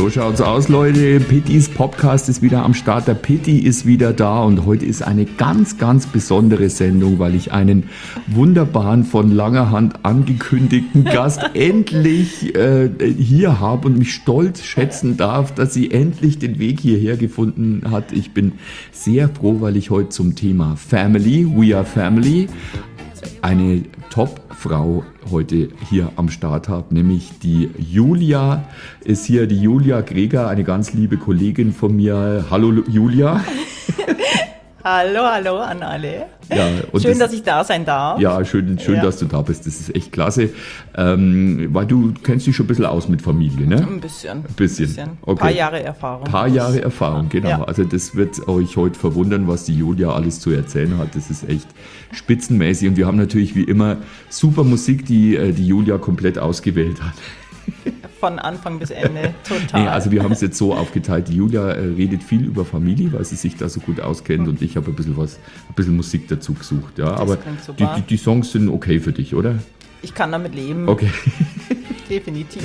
So schaut's aus, Leute. Pittys Podcast ist wieder am Start. Der Pitti ist wieder da und heute ist eine ganz, ganz besondere Sendung, weil ich einen wunderbaren, von langer Hand angekündigten Gast endlich hier habe und mich stolz schätzen darf, dass sie endlich den Weg hierher gefunden hat. Ich bin sehr froh, weil ich heute zum Thema Family, We Are Family, eine Top-Frau heute hier am Start habe, nämlich die Julia ist hier, die Julia Greger, eine ganz liebe Kollegin von mir. Hallo Julia. Hallo an alle. Ja, schön, dass ich da sein darf. Ja, schön, dass du da bist. Das ist echt klasse. Weil du kennst dich schon ein bisschen aus mit Familie, ne? Ein bisschen. Okay. Paar Jahre Erfahrung. Genau. Ja. Also das wird euch heute verwundern, was die Julia alles zu erzählen hat. Das ist echt spitzenmäßig. Und wir haben natürlich wie immer super Musik, die Julia komplett ausgewählt hat. Von Anfang bis Ende, total. Nee, also wir haben es jetzt so aufgeteilt, die Julia redet viel über Familie, weil sie sich da so gut auskennt und ich habe ein bisschen Musik dazu gesucht. Ja. Aber die Songs sind okay für dich, oder? Ich kann damit leben. Okay. Definitiv.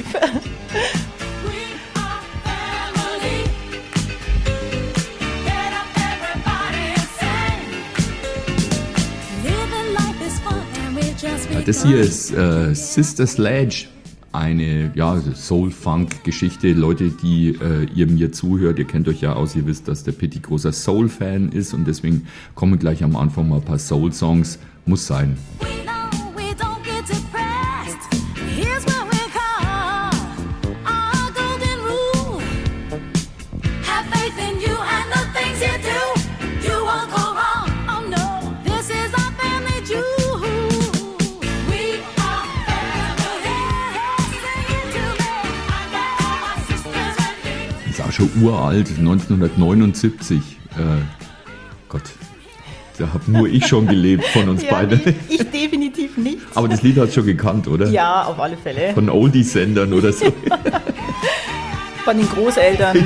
Das hier ist Sister Sledge. Eine Soul-Funk-Geschichte. Leute, die ihr mir zuhört, ihr kennt euch ja aus, ihr wisst, dass der Pitti großer Soul-Fan ist und deswegen kommen gleich am Anfang mal ein paar Soul-Songs. Muss sein. Schon uralt, 1979. Gott, da habe nur ich schon gelebt von uns beiden. Ich definitiv nicht. Aber das Lied hast du schon gekannt, oder? Ja, auf alle Fälle. Von Oldie-Sendern oder so. Von den Großeltern.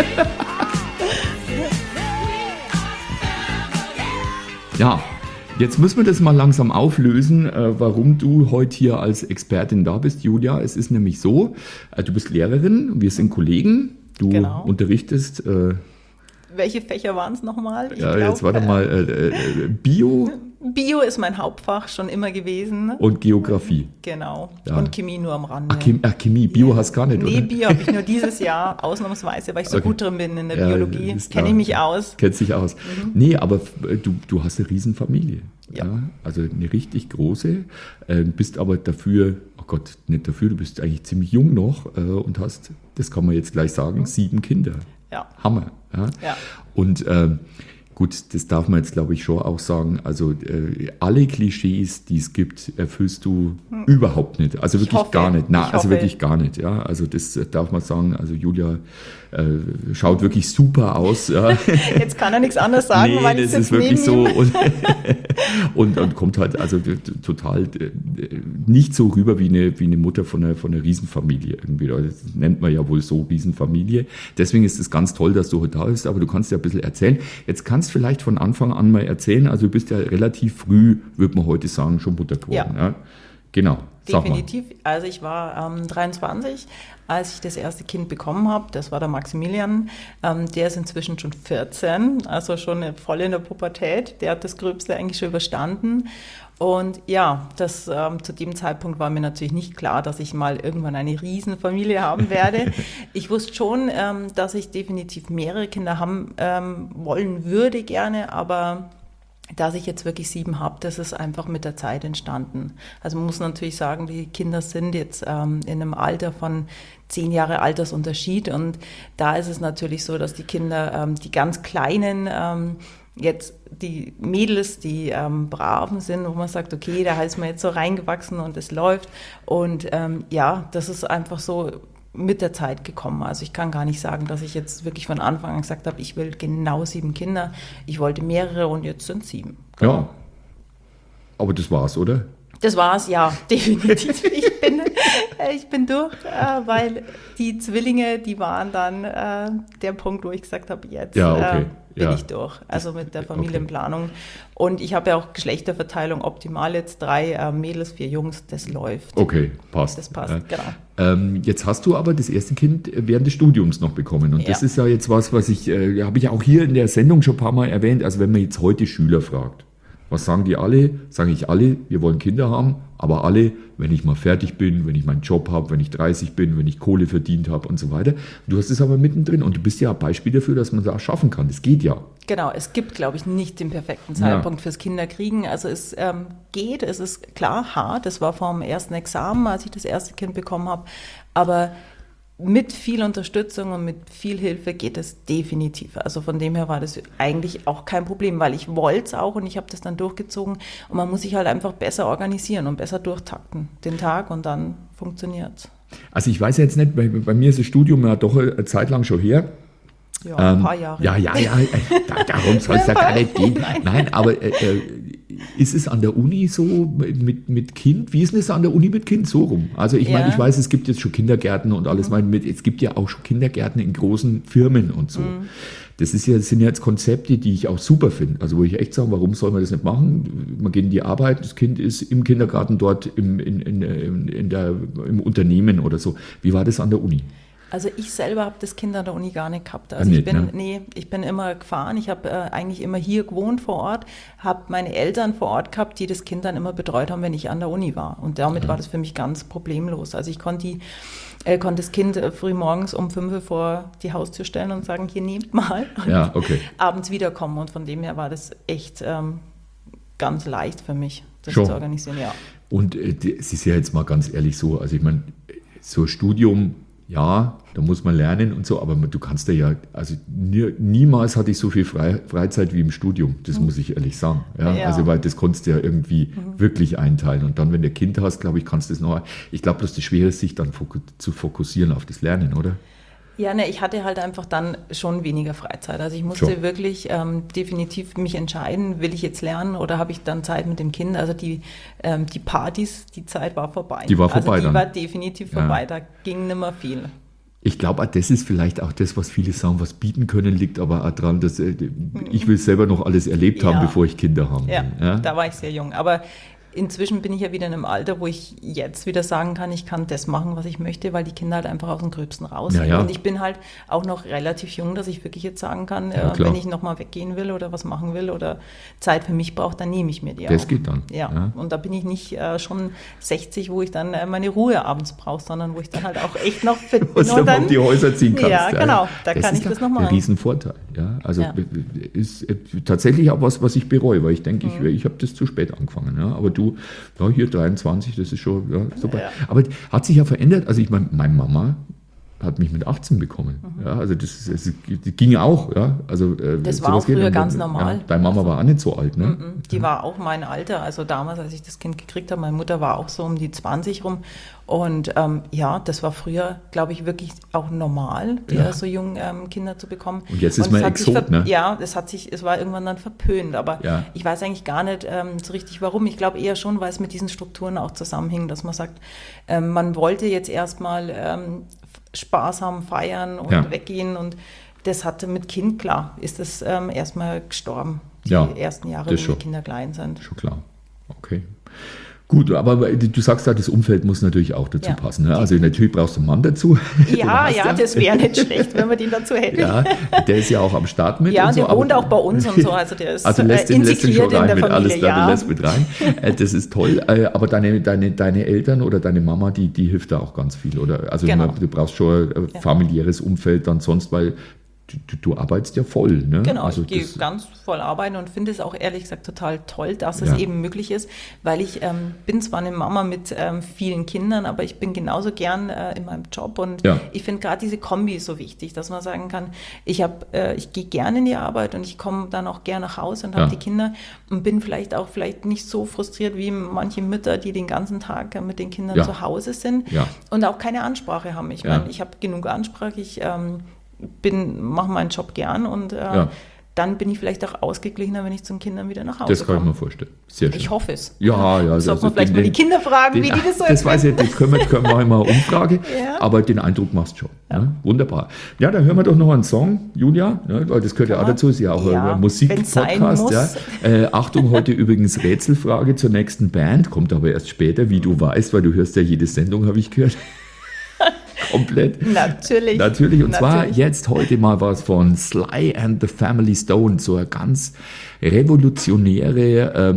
Ja. Jetzt müssen wir das mal langsam auflösen, warum du heute hier als Expertin da bist, Julia. Es ist nämlich so, du bist Lehrerin, wir sind Kollegen. Du unterrichtest. Welche Fächer waren es nochmal? Jetzt warte mal. Bio. Bio ist mein Hauptfach schon immer gewesen. Und Geografie. Genau. Ja. Und Chemie nur am Rande. Chemie. Bio hast gar nicht, oder? Nee, Bio habe ich nur dieses Jahr, ausnahmsweise, weil ich so gut drin bin in der Biologie. Kenne ich mich aus. Kennst dich aus. Nee, aber du hast eine Riesenfamilie. Ja. Also eine richtig große. Bist aber dafür, du bist eigentlich ziemlich jung noch und hast, das kann man jetzt gleich sagen, 7 Kinder. Ja. Hammer. Ja. Und gut, das darf man jetzt, glaube ich, schon auch sagen. Also alle Klischees, die es gibt, erfüllst du überhaupt nicht. Also wirklich gar nicht. Wirklich gar nicht. Ja, also das darf man sagen. Also Julia schaut wirklich super aus. Ja. Jetzt kann er nichts anderes sagen, weil das ist wirklich so. Und kommt halt also total nicht so rüber wie eine Mutter von einer Riesenfamilie irgendwie. Das nennt man ja wohl so, Riesenfamilie. Deswegen ist es ganz toll, dass du heute da bist, aber du kannst ja ein bisschen erzählen. Jetzt kannst du vielleicht von Anfang an mal erzählen. Also du bist ja relativ früh, würde man heute sagen, schon Mutter geworden. Ja. Genau. Definitiv. Also ich war 23, als ich das erste Kind bekommen habe. Das war der Maximilian. Der ist inzwischen schon 14, also schon voll in der Pubertät. Der hat das Gröbste eigentlich schon überstanden. Und ja, zu dem Zeitpunkt war mir natürlich nicht klar, dass ich mal irgendwann eine Riesenfamilie haben werde. Ich wusste schon, dass ich definitiv mehrere Kinder haben wollen würde gerne, aber dass ich jetzt wirklich 7 habe, das ist einfach mit der Zeit entstanden. Also man muss natürlich sagen, die Kinder sind jetzt in einem Alter von 10 Jahre Altersunterschied und da ist es natürlich so, dass die Kinder, die ganz Kleinen, jetzt die Mädels, die Braven sind, wo man sagt, okay, da ist man jetzt so reingewachsen und es läuft und das ist einfach so mit der Zeit gekommen. Also ich kann gar nicht sagen, dass ich jetzt wirklich von Anfang an gesagt habe, ich will genau 7 Kinder. Ich wollte mehrere und jetzt sind 7. Genau. Ja, aber das war's, oder? Das war's, ja, definitiv. Ich bin Ich bin durch, weil die Zwillinge, die waren dann der Punkt, wo ich gesagt habe, jetzt bin ich durch. Also mit der Familienplanung. Und ich habe ja auch Geschlechterverteilung optimal, jetzt 3 Mädels, 4 Jungs, das läuft. Okay, passt. Das passt, genau. Jetzt hast du aber das erste Kind während des Studiums noch bekommen. Und das ist ja jetzt was ich, habe ich auch hier in der Sendung schon ein paar Mal erwähnt. Also wenn man jetzt heute Schüler fragt, was sagen die alle? Sage ich alle, wir wollen Kinder haben, aber alle, wenn ich mal fertig bin, wenn ich meinen Job habe, wenn ich 30 bin, wenn ich Kohle verdient habe und so weiter. Du hast es aber mittendrin und du bist ja ein Beispiel dafür, dass man das auch schaffen kann. Das geht ja. Genau, es gibt, glaube ich, nicht den perfekten Zeitpunkt fürs Kinderkriegen. Also es geht, es ist klar hart. Das war vor dem ersten Examen, als ich das erste Kind bekommen habe. Aber mit viel Unterstützung und mit viel Hilfe geht es definitiv. Also von dem her war das eigentlich auch kein Problem, weil ich wollte es auch und ich habe das dann durchgezogen. Und man muss sich halt einfach besser organisieren und besser durchtakten den Tag und dann funktioniert es. Also ich weiß jetzt nicht, bei mir ist das Studium ja doch eine Zeit lang schon her. Ja, ein paar Jahre. Ja, darum soll es ja gar nicht gehen. Nein, aber ist es an der Uni so mit Kind? Wie ist denn es an der Uni mit Kind so rum? Also ich meine, ich weiß, es gibt jetzt schon Kindergärten und alles. Es gibt ja auch schon Kindergärten in großen Firmen und so. Das sind ja jetzt Konzepte, die ich auch super finde. Also wo ich echt sage, warum soll man das nicht machen? Man geht in die Arbeit, das Kind ist im Kindergarten dort im Unternehmen oder so. Wie war das an der Uni? Also ich selber habe das Kind an der Uni gar nicht gehabt. Also ich bin immer gefahren. Ich habe eigentlich immer hier gewohnt vor Ort, habe meine Eltern vor Ort gehabt, die das Kind dann immer betreut haben, wenn ich an der Uni war. Und damit war das für mich ganz problemlos. Also ich konnte das Kind früh morgens um 5 Uhr vor die Haustür stellen und sagen, hier nehmt mal. Und abends wiederkommen. Und von dem her war das echt ganz leicht für mich, das zu organisieren. Ja. Und es ist ja jetzt mal ganz ehrlich so, also ich meine, so ein Studium, ja, da muss man lernen und so, aber du kannst also niemals hatte ich so viel Freizeit wie im Studium, das muss ich ehrlich sagen. Ja? Also weil das konntest du ja irgendwie wirklich einteilen und dann, wenn du ein Kind hast, glaube ich, kannst du es noch, ich glaube, dass das Schwere ist, sich dann zu fokussieren auf das Lernen, oder? Ja, ich hatte halt einfach dann schon weniger Freizeit. Also ich musste wirklich definitiv mich entscheiden, will ich jetzt lernen oder habe ich dann Zeit mit dem Kind? Also die Partys, die Zeit war vorbei. Die war vorbei dann? Die war definitiv vorbei, da ging nicht mehr viel. Ich glaube, das ist vielleicht auch das, was viele sagen, was bieten können, liegt aber auch daran, dass ich will selber noch alles erlebt haben, bevor ich Kinder habe. Ja, da war ich sehr jung. Aber inzwischen bin ich ja wieder in einem Alter, wo ich jetzt wieder sagen kann, ich kann das machen, was ich möchte, weil die Kinder halt einfach aus dem Gröbsten raus sind. Und ich bin halt auch noch relativ jung, dass ich wirklich jetzt sagen kann, wenn ich nochmal weggehen will oder was machen will oder Zeit für mich brauche, dann nehme ich mir die auch. Das geht dann. Ja, und da bin ich nicht schon 60, wo ich dann meine Ruhe abends brauche, sondern wo ich dann halt auch echt noch fit bin. Und dann die Häuser ziehen kannst. Ja, genau, da kann ich das noch machen. Das ist ein Riesenvorteil. Ja? Also ist tatsächlich auch was ich bereue, weil ich denke, ich habe das zu spät angefangen. Ja? Aber du, hier 23, das ist schon super. Ja. Aber hat sich ja verändert. Also ich meine Mama hat mich mit 18 bekommen. Ja, also das ging auch. Ja. Also, das war auch früher ganz normal. Ja, deine Mama war auch nicht so alt. Ne? Die war auch mein Alter. Also damals, als ich das Kind gekriegt habe, meine Mutter war auch so um die 20 rum. Und das war früher, glaube ich, wirklich auch normal, so jung Kinder zu bekommen. Und jetzt ist man Exot, ne? Ja, es war irgendwann dann verpönt. Aber ich weiß eigentlich gar nicht so richtig, warum. Ich glaube eher schon, weil es mit diesen Strukturen auch zusammenhing, dass man sagt, man wollte jetzt erstmal Spaß haben, feiern und weggehen. Und das hatte mit Kind, klar, ist das erstmal gestorben. Die ersten Jahre, wo die Kinder klein sind. Schon klar. Okay. Gut, aber du sagst ja, das Umfeld muss natürlich auch dazu passen. Ne? Also natürlich brauchst du einen Mann dazu. Ja, das wäre nicht schlecht, wenn man den dazu hätte. Ja, der ist ja auch am Start mit. Ja, und so, der wohnt auch bei uns und so. Also der ist lässt ihn schon rein in der mit Familie, alles da, lässt mit rein. Das ist toll. Aber deine Eltern oder deine Mama, die hilft da auch ganz viel, oder? Also du brauchst schon ein familiäres Umfeld dann sonst, weil du arbeitest ja voll, ne? Genau, also ich gehe ganz voll arbeiten und finde es auch ehrlich gesagt total toll, dass es eben möglich ist, weil ich bin zwar eine Mama mit vielen Kindern, aber ich bin genauso gern in meinem Job und ich finde gerade diese Kombi so wichtig, dass man sagen kann, ich gehe gerne in die Arbeit und ich komme dann auch gerne nach Hause und habe die Kinder und bin vielleicht nicht so frustriert wie manche Mütter, die den ganzen Tag mit den Kindern zu Hause sind und auch keine Ansprache haben. Ich meine, ich habe genug Ansprache, ich mache meinen Job gern und dann bin ich vielleicht auch ausgeglichener, wenn ich zu den Kindern wieder nach Hause komme. Das kann ich mir vorstellen. Sehr schön. Ich hoffe es. Ja. Sollte man vielleicht mal die Kinder fragen, wie die das so Das weiß ich, das können wir mal eine Umfrage, Ja. aber den Eindruck machst du schon. Ne? Wunderbar. Ja, dann hören wir doch noch einen Song, Julia, ne? Weil das gehört ja auch dazu, ist ja auch ein wenn's sein Musikpodcast. muss. Ja. Achtung, heute übrigens Rätselfrage zur nächsten Band, kommt aber erst später, wie du weißt, weil du hörst ja jede Sendung, habe ich gehört. Komplett. Natürlich. Und zwar jetzt heute mal was von Sly and the Family Stone, so eine ganz revolutionäre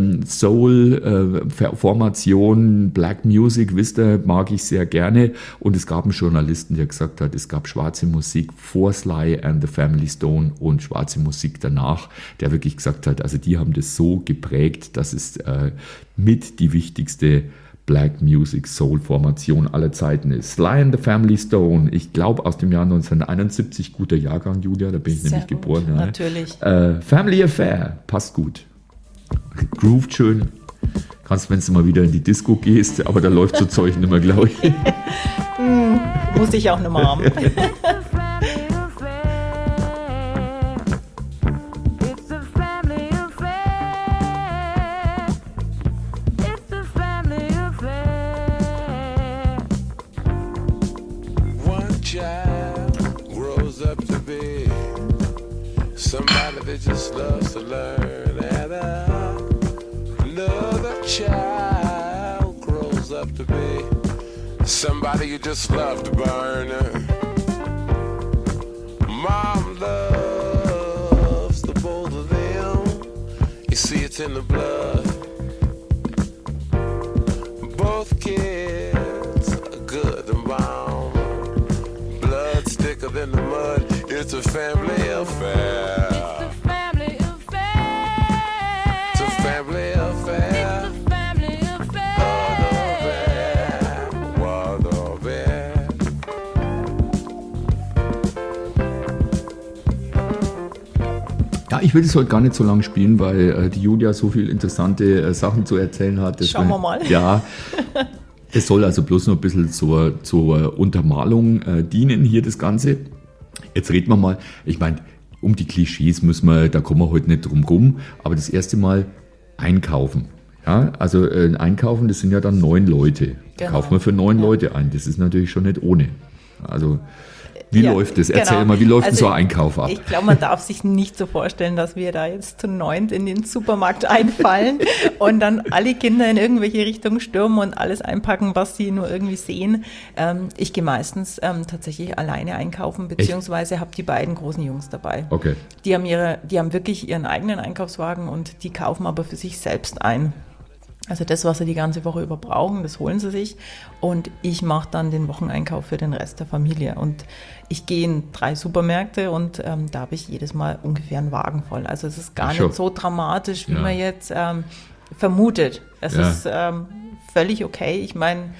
Soul-Formation, Black Music, wisst ihr, mag ich sehr gerne. Und es gab einen Journalisten, der gesagt hat, es gab schwarze Musik vor Sly and the Family Stone und schwarze Musik danach, der wirklich gesagt hat, also die haben das so geprägt, dass es mit die wichtigste Black Music Soul Formation aller Zeiten ist. Sly and the Family Stone, ich glaube aus dem Jahr 1971, guter Jahrgang, Julia, da bin ich nämlich geboren. Ja. Natürlich. Family Affair, passt gut. Grooved schön. Kannst, wenn du mal wieder in die Disco gehst, aber da läuft so Zeug nicht mehr, glaube ich. Muss ich auch nicht mehr haben. Somebody that just loves to learn, and another child grows up to be somebody you just love to burn. Mom loves the both of them. You see, it's in the blood. Both kids are good and bound. Blood's thicker than the mud. It's a family affair. Ja, ich will das heute gar nicht so lange spielen, weil die Julia so viele interessante Sachen zu erzählen hat. Schauen wir mal. Ja, es soll also bloß noch ein bisschen zur Untermalung dienen, hier das Ganze. Jetzt reden wir mal, ich meine, um die Klischees da kommen wir heute nicht drum rum, aber das erste Mal einkaufen. Ja, also einkaufen, das sind ja dann 9 Leute. Genau. Kaufen wir für 9 Leute ein, das ist natürlich schon nicht ohne. Also wie läuft das? Erzähl genau. mal, wie läuft also so ein Einkauf ab? Ich glaube, man darf sich nicht so vorstellen, dass wir da jetzt zu 9 in den Supermarkt einfallen und dann alle Kinder in irgendwelche Richtungen stürmen und alles einpacken, was sie nur irgendwie sehen. Ich gehe meistens tatsächlich alleine einkaufen, beziehungsweise habe die beiden großen Jungs dabei. Okay. Die haben wirklich ihren eigenen Einkaufswagen und die kaufen aber für sich selbst ein. Also das, was sie die ganze Woche über brauchen, das holen sie sich und ich mache dann den Wocheneinkauf für den Rest der Familie. Und ich gehe in 3 Supermärkte und da habe ich jedes Mal ungefähr einen Wagen voll. Also es ist gar nicht so dramatisch, wie man jetzt vermutet. Es ist völlig okay. Ich meine,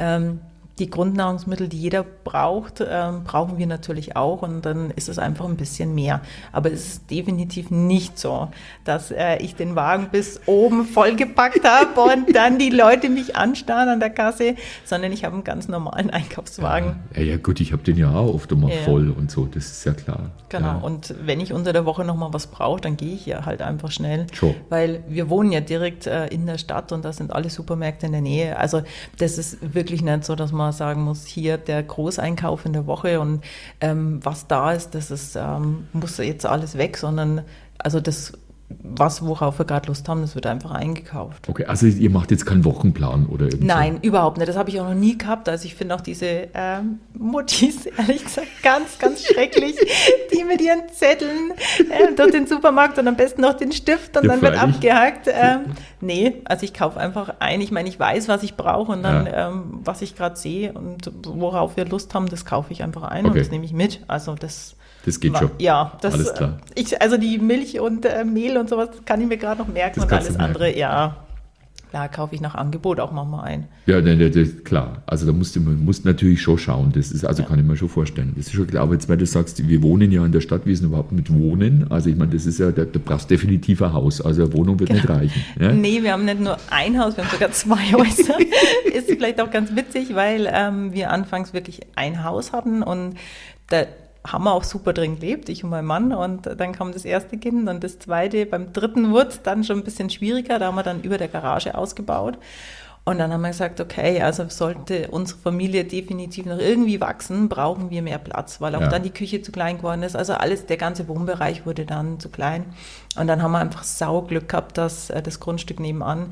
die Grundnahrungsmittel, die jeder braucht, brauchen wir natürlich auch und dann ist es einfach ein bisschen mehr. Aber es ist definitiv nicht so, dass ich den Wagen bis oben vollgepackt habe und dann die Leute mich anstarren an der Kasse, sondern ich habe einen ganz normalen Einkaufswagen. Ja gut, ich habe den ja auch oft mal voll und so, das ist ja klar. Genau, ja. Und wenn ich unter der Woche nochmal was brauche, dann gehe ich ja halt einfach schnell, Sure. Weil wir wohnen ja direkt in der Stadt und da sind alle Supermärkte in der Nähe. Also das ist wirklich nicht so, dass man sagen muss, hier der Großeinkauf in der Woche und was da ist, das ist, muss jetzt alles weg, sondern also das, worauf wir gerade Lust haben, das wird einfach eingekauft. Okay, also ihr macht jetzt keinen Wochenplan oder irgendwas? Nein, überhaupt nicht. Das habe ich auch noch nie gehabt. Also ich finde auch diese Muttis, ehrlich gesagt, ganz, ganz schrecklich, die mit ihren Zetteln durch den Supermarkt und am besten noch den Stift und dann wird abgehakt. Nee, also ich kaufe einfach ein. Ich meine, ich weiß, was ich brauche und dann, was ich gerade sehe und worauf wir Lust haben, das kaufe ich einfach ein und das nehme ich mit. Also das geht schon. Ja, alles klar. Also die Milch und Mehl und sowas kann ich mir gerade noch merken Das und alles merken. andere, ja. Klar, kaufe ich nach Angebot auch manchmal ein. Ja, das, klar. Also da musst natürlich schon schauen. Das ist, also kann ich mir schon vorstellen. Das ist schon klar. Aber jetzt, weil du sagst, wir wohnen ja in der Stadt, wie ist denn überhaupt mit Wohnen? Also ich meine, das ist ja, da brauchst du definitiv ein Haus. Also eine Wohnung wird nicht reichen. Ja? Nee, wir haben nicht nur ein Haus, wir haben sogar 2 Häuser. Ist vielleicht auch ganz witzig, weil wir anfangs wirklich ein Haus hatten und haben wir auch super drin gelebt, ich und mein Mann. Und dann kam das erste Kind und das zweite. Beim dritten wurde es dann schon ein bisschen schwieriger. Da haben wir dann über der Garage ausgebaut. Und dann haben wir gesagt, okay, also sollte unsere Familie definitiv noch irgendwie wachsen, brauchen wir mehr Platz, weil auch dann die Küche zu klein geworden ist. Also der ganze Wohnbereich wurde dann zu klein. Und dann haben wir einfach Sauglück gehabt, dass das Grundstück nebenan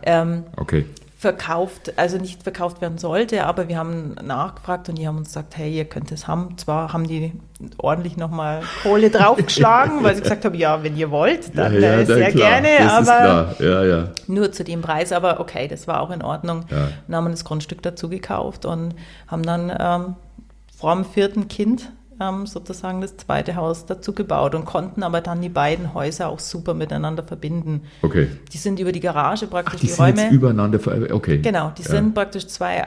nicht verkauft werden sollte, aber wir haben nachgefragt und die haben uns gesagt, hey, ihr könnt es haben. Zwar haben die ordentlich nochmal Kohle draufgeschlagen, weil sie gesagt haben, ja, wenn ihr wollt, dann sehr klar. gerne, das aber ist klar. nur zu dem Preis. Aber okay, das war auch in Ordnung. Ja. Dann haben wir das Grundstück dazu gekauft und haben dann vor dem 4. Kind sozusagen das zweite Haus dazu gebaut und konnten aber dann die beiden Häuser auch super miteinander verbinden. Okay. Die sind über die Garage praktisch, die die sind Räume. Jetzt übereinander, okay. Genau, die sind praktisch zwei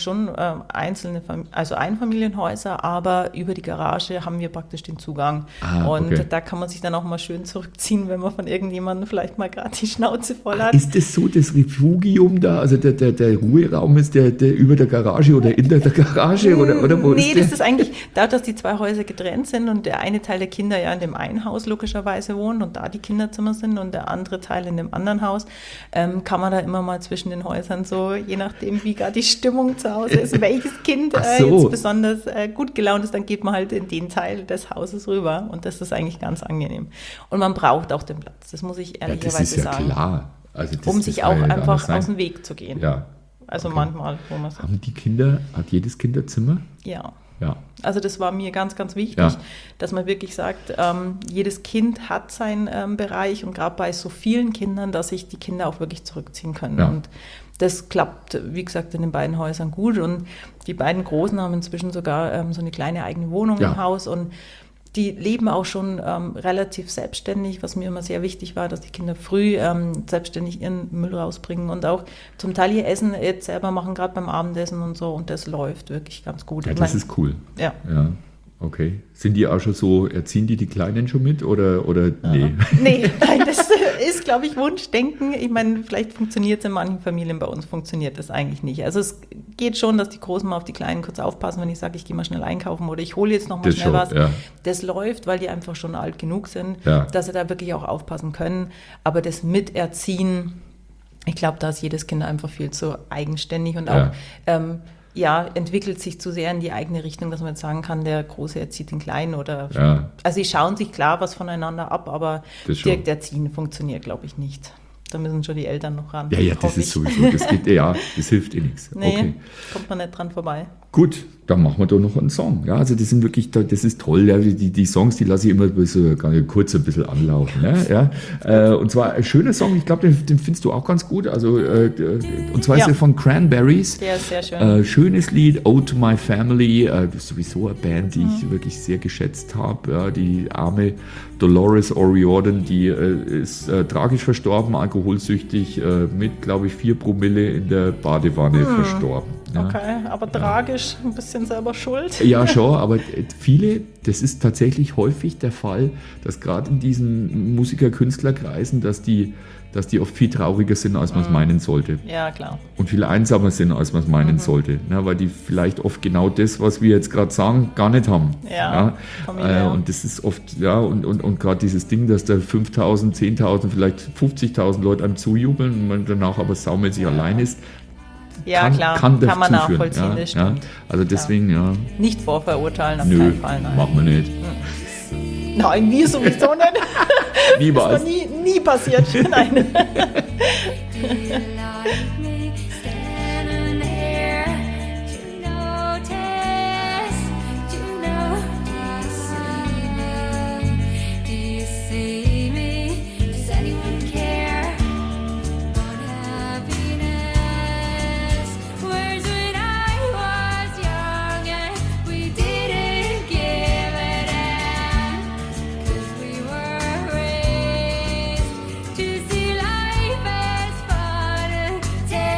einzelne, also Einfamilienhäuser, aber über die Garage haben wir praktisch den Zugang. Und da kann man sich dann auch mal schön zurückziehen, wenn man von irgendjemandem vielleicht mal gerade die Schnauze voll hat. Ist das so das Refugium da, also der Ruheraum ist der über der Garage oder in der Garage oder wo ist der? Nee, das ist eigentlich, dadurch, dass die zwei Häuser getrennt sind und der eine Teil der Kinder ja in dem einen Haus logischerweise wohnt und da die Kinderzimmer sind und der andere Teil in dem anderen Haus, kann man da immer mal zwischen den Häusern so, je nachdem wie gerade die Stimmung zu Hause ist, welches Kind jetzt besonders gut gelaunt ist, dann geht man halt in den Teil des Hauses rüber und das ist eigentlich ganz angenehm. Und man braucht auch den Platz, das muss ich ehrlicherweise sagen. Klar. Also um sich auch einfach aus dem Weg zu gehen. Ja. Also manchmal, wo man sagt. Hat jedes Kind ein Zimmer? Ja. Ja. Also das war mir ganz, ganz wichtig, dass man wirklich sagt, jedes Kind hat seinen Bereich und gerade bei so vielen Kindern, dass sich die Kinder auch wirklich zurückziehen können. Ja. Und das klappt, wie gesagt, in den beiden Häusern gut. Und die beiden Großen haben inzwischen sogar so eine kleine eigene Wohnung im Haus und die leben auch schon relativ selbstständig, was mir immer sehr wichtig war, dass die Kinder früh selbstständig ihren Müll rausbringen und auch zum Teil ihr Essen jetzt selber machen, gerade beim Abendessen und so. Und das läuft wirklich ganz gut. Ja, das ist cool. Ja. Okay. Sind die auch schon so, erziehen die Kleinen schon mit oder nee? Nee, nein, das ist, glaube ich, Wunschdenken. Ich meine, vielleicht funktioniert es in manchen Familien, bei uns funktioniert das eigentlich nicht. Also es geht schon, dass die Großen mal auf die Kleinen kurz aufpassen, wenn ich sage, ich gehe mal schnell einkaufen oder ich hole jetzt noch mal schnell was. Ja. Das läuft, weil die einfach schon alt genug sind, dass sie da wirklich auch aufpassen können. Aber das Miterziehen, ich glaube, da ist jedes Kind einfach viel zu eigenständig und auch entwickelt sich zu sehr in die eigene Richtung, dass man jetzt sagen kann, der Große erzieht den Kleinen oder... Ja. Also sie schauen sich klar was voneinander ab, aber direkt erziehen funktioniert, glaube ich, nicht. Da müssen schon die Eltern noch ran. Ja, das ist sowieso, das hilft eh nichts. Nee, okay. Kommt man nicht dran vorbei. Gut, dann machen wir doch noch einen Song. Ja, also das sind wirklich, das ist toll. Ja, die Songs, die lasse ich immer so kurz ein bisschen anlaufen. Und zwar ein schöner Song, ich glaube, den findest du auch ganz gut. Also, und zwar ist er von Cranberries. Der ist sehr schön. Schönes Lied, Ode to My Family. Das ist sowieso eine Band, die ich wirklich sehr geschätzt habe. Ja, die arme Dolores O'Riordan, die ist tragisch verstorben, alkoholsüchtig, mit, glaube ich, 4 Promille in der Badewanne verstorben. Ja. Okay, aber tragisch, ein bisschen selber schuld. Ja, schon, aber viele, das ist tatsächlich häufig der Fall, dass gerade in diesen Musiker-Künstlerkreisen, dass die oft viel trauriger sind, als man es meinen sollte. Ja, klar. Und viel einsamer sind, als man es meinen sollte. Ja, weil die vielleicht oft genau das, was wir jetzt gerade sagen, gar nicht haben. Ja. Und das ist oft, und gerade dieses Ding, dass da 5.000, 10.000, vielleicht 50.000 Leute einem zujubeln und man danach aber saumäßig allein ist. Ja, kann man nachvollziehen, das stimmt. Also deswegen, Nicht vorverurteilen, auf keinen Fall. Nein. Machen wir nicht. Nein, wir sowieso nicht. Niemals. Das ist noch nie passiert. Nein. To see life as fun.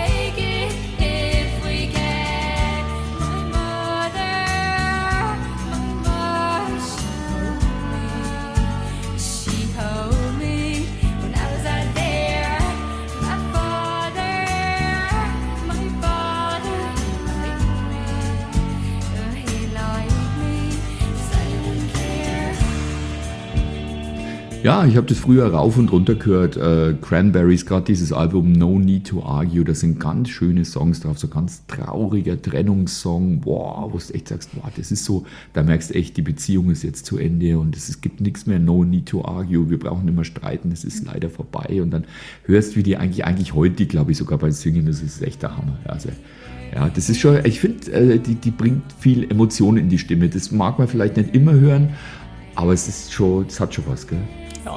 Ja, ich habe das früher rauf und runter gehört. Cranberries, gerade dieses Album No Need to Argue, da sind ganz schöne Songs drauf, so ganz trauriger Trennungssong, boah, wo du echt sagst, boah, das ist so, da merkst du echt, die Beziehung ist jetzt zu Ende und es gibt nichts mehr, No Need to Argue, wir brauchen nicht mehr streiten, es ist leider vorbei. Und dann hörst du, wie die eigentlich heute, glaube ich, sogar bei Singen, das ist echt der Hammer. Also, ja, das ist schon, ich finde, die bringt viel Emotion in die Stimme. Das mag man vielleicht nicht immer hören, aber es ist schon, es hat schon was, gell? Ja.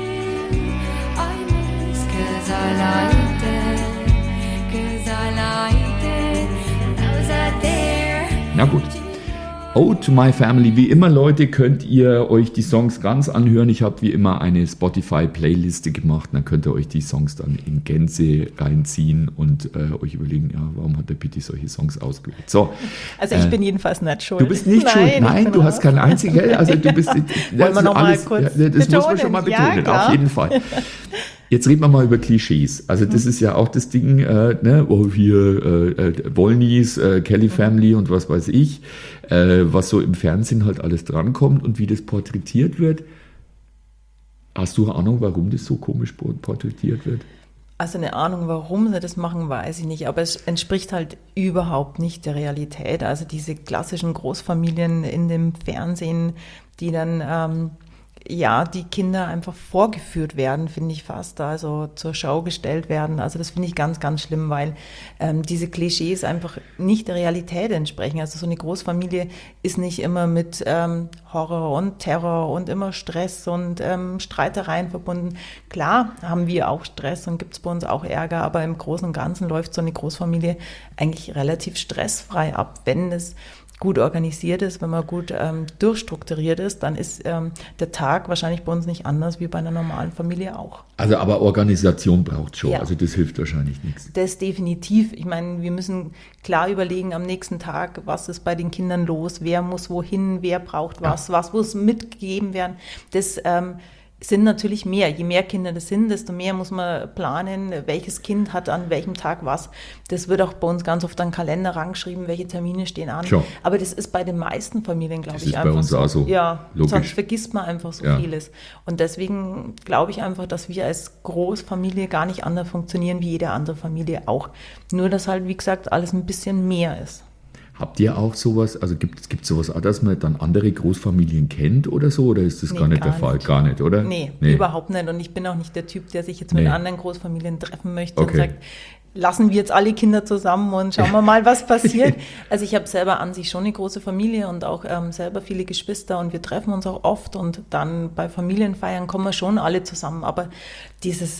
Na gut. Oh to My Family. Wie immer, Leute, könnt ihr euch die Songs ganz anhören. Ich habe wie immer eine Spotify-Playliste gemacht. Dann könnt ihr euch die Songs dann in Gänze reinziehen und euch überlegen, ja, warum hat der Pitti solche Songs ausgewählt? So, Also ich bin jedenfalls nicht schuld. du bist nicht schuld. Nein, du hast keinen einzigen Geld. Also du bist. Wollen wir noch mal kurz das muss man schon mal betonen? betonen, Ja, auf jeden Fall. Jetzt reden wir mal über Klischees. Also das ist ja auch das Ding, ne? Oh, hier Wollnies, Kelly Family und was weiß ich, was so im Fernsehen halt alles drankommt und wie das porträtiert wird. Hast du eine Ahnung, warum das so komisch porträtiert wird? Also eine Ahnung, warum sie das machen, weiß ich nicht. Aber es entspricht halt überhaupt nicht der Realität. Also diese klassischen Großfamilien in dem Fernsehen, die dann die Kinder einfach vorgeführt werden, finde ich fast, also zur Schau gestellt werden. Also das finde ich ganz, ganz schlimm, weil diese Klischees einfach nicht der Realität entsprechen. Also so eine Großfamilie ist nicht immer mit Horror und Terror und immer Stress und Streitereien verbunden. Klar haben wir auch Stress und gibt es bei uns auch Ärger, aber im Großen und Ganzen läuft so eine Großfamilie eigentlich relativ stressfrei ab, wenn es gut organisiert ist, wenn man gut durchstrukturiert ist, dann ist der Tag wahrscheinlich bei uns nicht anders wie bei einer normalen Familie auch. Also aber Organisation braucht schon, Ja. also das hilft wahrscheinlich nichts. Das definitiv. Ich meine, wir müssen klar überlegen am nächsten Tag, was ist bei den Kindern los, wer muss wohin, wer braucht was muss mitgegeben werden. Das sind natürlich mehr. Je mehr Kinder das sind, desto mehr muss man planen, welches Kind hat an welchem Tag was. Das wird auch bei uns ganz oft an Kalender rangeschrieben, welche Termine stehen an. Schon. Aber das ist bei den meisten Familien, glaube Das ich, ist bei einfach uns so. auch so. Ja, Logisch. sonst vergisst man einfach so Ja. vieles. Und deswegen glaube ich einfach, dass wir als Großfamilie gar nicht anders funktionieren wie jede andere Familie auch. Nur, dass halt, wie gesagt, alles ein bisschen mehr ist. Habt ihr auch sowas, also gibt es sowas auch, dass man dann andere Großfamilien kennt oder so, oder ist das Nee, gar nicht der gar Fall? nicht. Gar nicht, oder? Nee, überhaupt nicht. Und ich bin auch nicht der Typ, der sich jetzt mit Nee. anderen Großfamilien treffen möchte Okay. und sagt, lassen wir jetzt alle Kinder zusammen und schauen wir mal, was passiert. Also ich habe selber an sich schon eine große Familie und auch selber viele Geschwister und wir treffen uns auch oft und dann bei Familienfeiern kommen wir schon alle zusammen. Aber dieses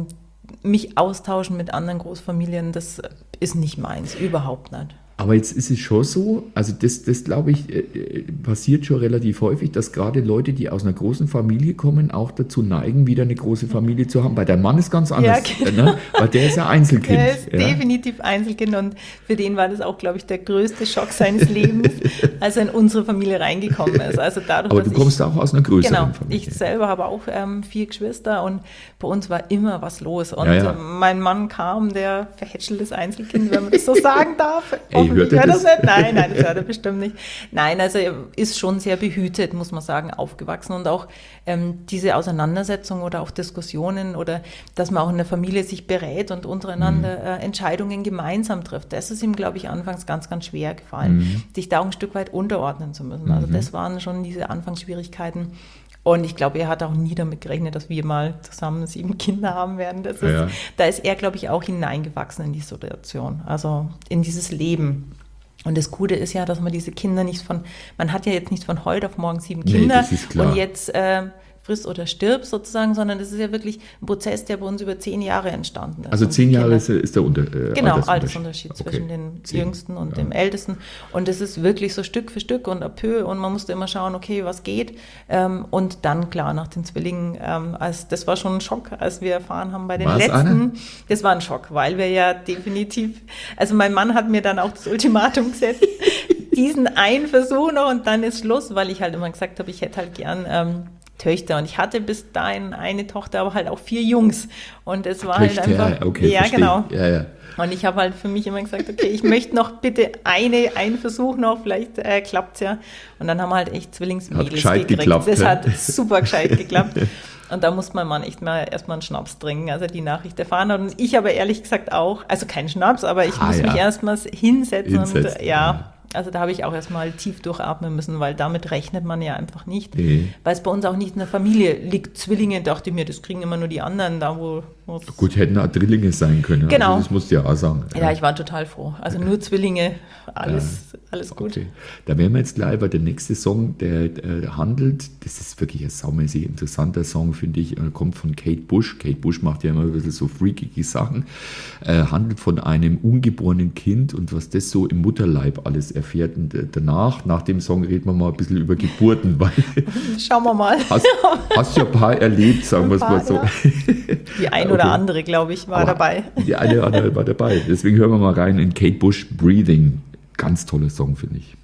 mich austauschen mit anderen Großfamilien, das ist nicht meins, überhaupt nicht. Aber jetzt ist es schon so, also das glaube ich, passiert schon relativ häufig, dass gerade Leute, die aus einer großen Familie kommen, auch dazu neigen, wieder eine große Familie zu haben. Weil der Mann ist ganz anders, Ja, genau. ne? Weil der ist ja Einzelkind. Er ist ja. definitiv Einzelkind und für den war das auch, glaube ich, der größte Schock seines Lebens, als er in unsere Familie reingekommen ist. Also dadurch, Aber dass du kommst auch aus einer größeren Genau, Familie. ich selber habe auch 4 Geschwister und bei uns war immer was los. Und Ja, ja. mein Mann kam, der verhätscheltes Einzelkind, wenn man das so sagen darf. Ey, hört er das? nicht? Nein, das hört er bestimmt nicht. Nein, also er ist schon sehr behütet, muss man sagen, aufgewachsen. Und auch diese Auseinandersetzung oder auch Diskussionen oder dass man auch in der Familie sich berät und untereinander Entscheidungen gemeinsam trifft. Das ist ihm, glaube ich, anfangs ganz, ganz schwer gefallen, sich da auch ein Stück weit unterordnen zu müssen. Also das waren schon diese Anfangsschwierigkeiten. Und ich glaube, er hat auch nie damit gerechnet, dass wir mal zusammen 7 Kinder haben werden. Das ist, Ja. Da ist er, glaube ich, auch hineingewachsen in die Situation, also in dieses Leben. Und das Gute ist ja, dass man diese Kinder man hat ja jetzt nicht von heute auf morgen 7 Nee, Kinder das ist klar. und jetzt friss oder stirb sozusagen, sondern das ist ja wirklich ein Prozess, der bei uns über 10 Jahre entstanden ist. Also Und 10 die Jahre Kinder- ist der Altersunterschied. Genau, Altersunterschied Okay. zwischen den 10, Jüngsten und ja. dem Ältesten. Und das ist wirklich so Stück für Stück und à peu. Und man musste immer schauen, okay, was geht. Und dann, klar, nach den Zwillingen, das war schon ein Schock, als wir erfahren haben bei den War's, letzten. Anna? Das war ein Schock, weil wir ja definitiv, also mein Mann hat mir dann auch das Ultimatum gesetzt, diesen einen Versuch noch und dann ist Schluss, weil ich halt immer gesagt habe, ich hätte halt gern Töchter und ich hatte bis dahin eine Tochter, aber halt auch 4 Jungs und es war halt einfach, okay, ja verstehe. genau. Ja, ja. Und ich habe halt für mich immer gesagt, okay, ich möchte noch bitte einen Versuch noch, vielleicht klappt's ja. Und dann haben wir halt echt Hat Zwillingsmädels gescheit gekriegt. geklappt, Das ja. hat super gescheit geklappt. Und da muss mein Mann echt mal erstmal einen Schnaps trinken, als er die Nachricht erfahren hat. Und ich aber ehrlich gesagt auch, also kein Schnaps, aber ich muss mich erstmal hinsetzen. Und also da habe ich auch erstmal tief durchatmen müssen, weil damit rechnet man ja einfach nicht. Nee. Weil es bei uns auch nicht in der Familie liegt. Zwillinge, dachte ich mir, das kriegen immer nur die anderen da, wo gut, hätten auch Drillinge sein können. Genau. Also das musst du ja auch sagen. Ja, ich war total froh. Also nur Zwillinge, alles gut. Okay. Da wären wir jetzt gleich, weil der nächste Song, der handelt, das ist wirklich ein saumäßig interessanter Song, finde ich, kommt von Kate Bush. Kate Bush macht ja immer ein bisschen so freakige Sachen. Handelt von einem ungeborenen Kind und was das so im Mutterleib alles erfährt. Und danach, nach dem Song, reden wir mal ein bisschen über Geburten. Weil schauen wir mal. Hast ja ein paar erlebt, sagen wir es mal so. Ja. Die ein oder andere, glaube ich, war dabei. Die eine oder andere war dabei. Deswegen hören wir mal rein in Kate Bush, Breathing. Ganz toller Song, finde ich.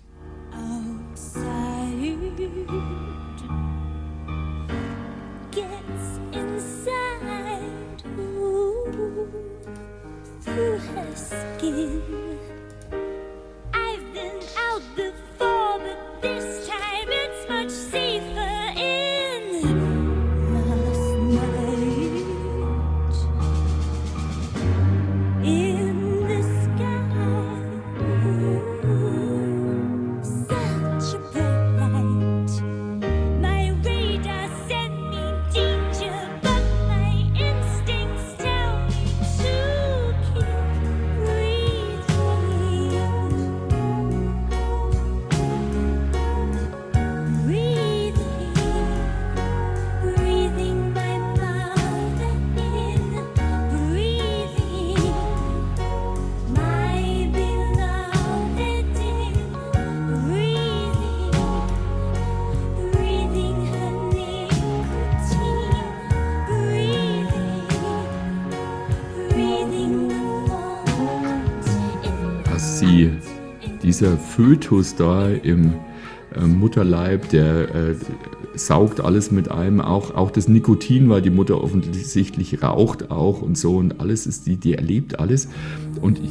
Dieser Fötus da im Mutterleib, der saugt alles mit einem, auch das Nikotin, weil die Mutter offensichtlich raucht auch und so und alles ist, die erlebt alles. Und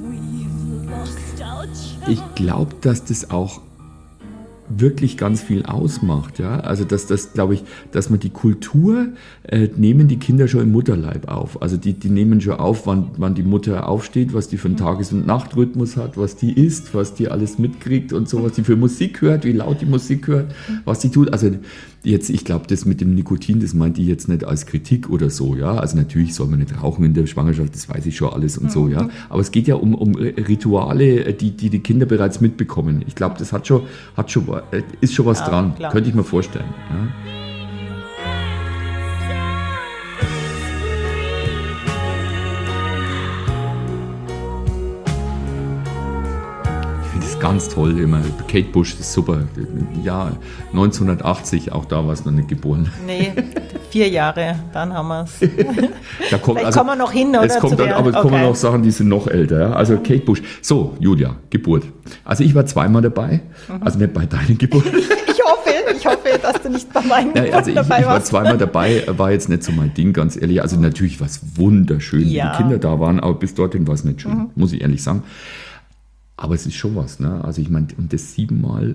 ich glaube, dass das auch wirklich ganz viel ausmacht, ja. Also das glaube ich, dass man die Kultur nehmen die Kinder schon im Mutterleib auf. Also die nehmen schon auf, wann die Mutter aufsteht, was die für einen Tages- und Nachtrhythmus hat, was die isst, was die alles mitkriegt und so, was die für Musik hört, wie laut die Musik hört, was die tut. Also jetzt, ich glaube, das mit dem Nikotin, das meinte ich jetzt nicht als Kritik oder so, ja. Also natürlich soll man nicht rauchen in der Schwangerschaft, das weiß ich schon alles und so, ja. Aber es geht ja um Rituale, die Kinder bereits mitbekommen. Ich glaube, das ist schon was dran, klar. Könnte ich mir vorstellen. Ja. Ganz toll, immer. Kate Bush ist super. Ja, 1980, auch da war es noch nicht geboren. Nee, 4 Jahre, dann haben wir es. Vielleicht kommen wir noch hin, oder? Es kommen noch Sachen, die sind noch älter. Ja? Also Kate Bush. So, Julia, Geburt. Also ich war zweimal dabei, also nicht bei deiner Geburt. Ich hoffe, dass du nicht bei meinen dabei warst. Ich war zweimal dabei, war jetzt nicht so mein Ding, ganz ehrlich. Also natürlich war es wunderschön, wie die Kinder da waren, aber bis dorthin war es nicht schön, muss ich ehrlich sagen. Aber es ist schon was, ne? Also ich meine, und das 7-mal.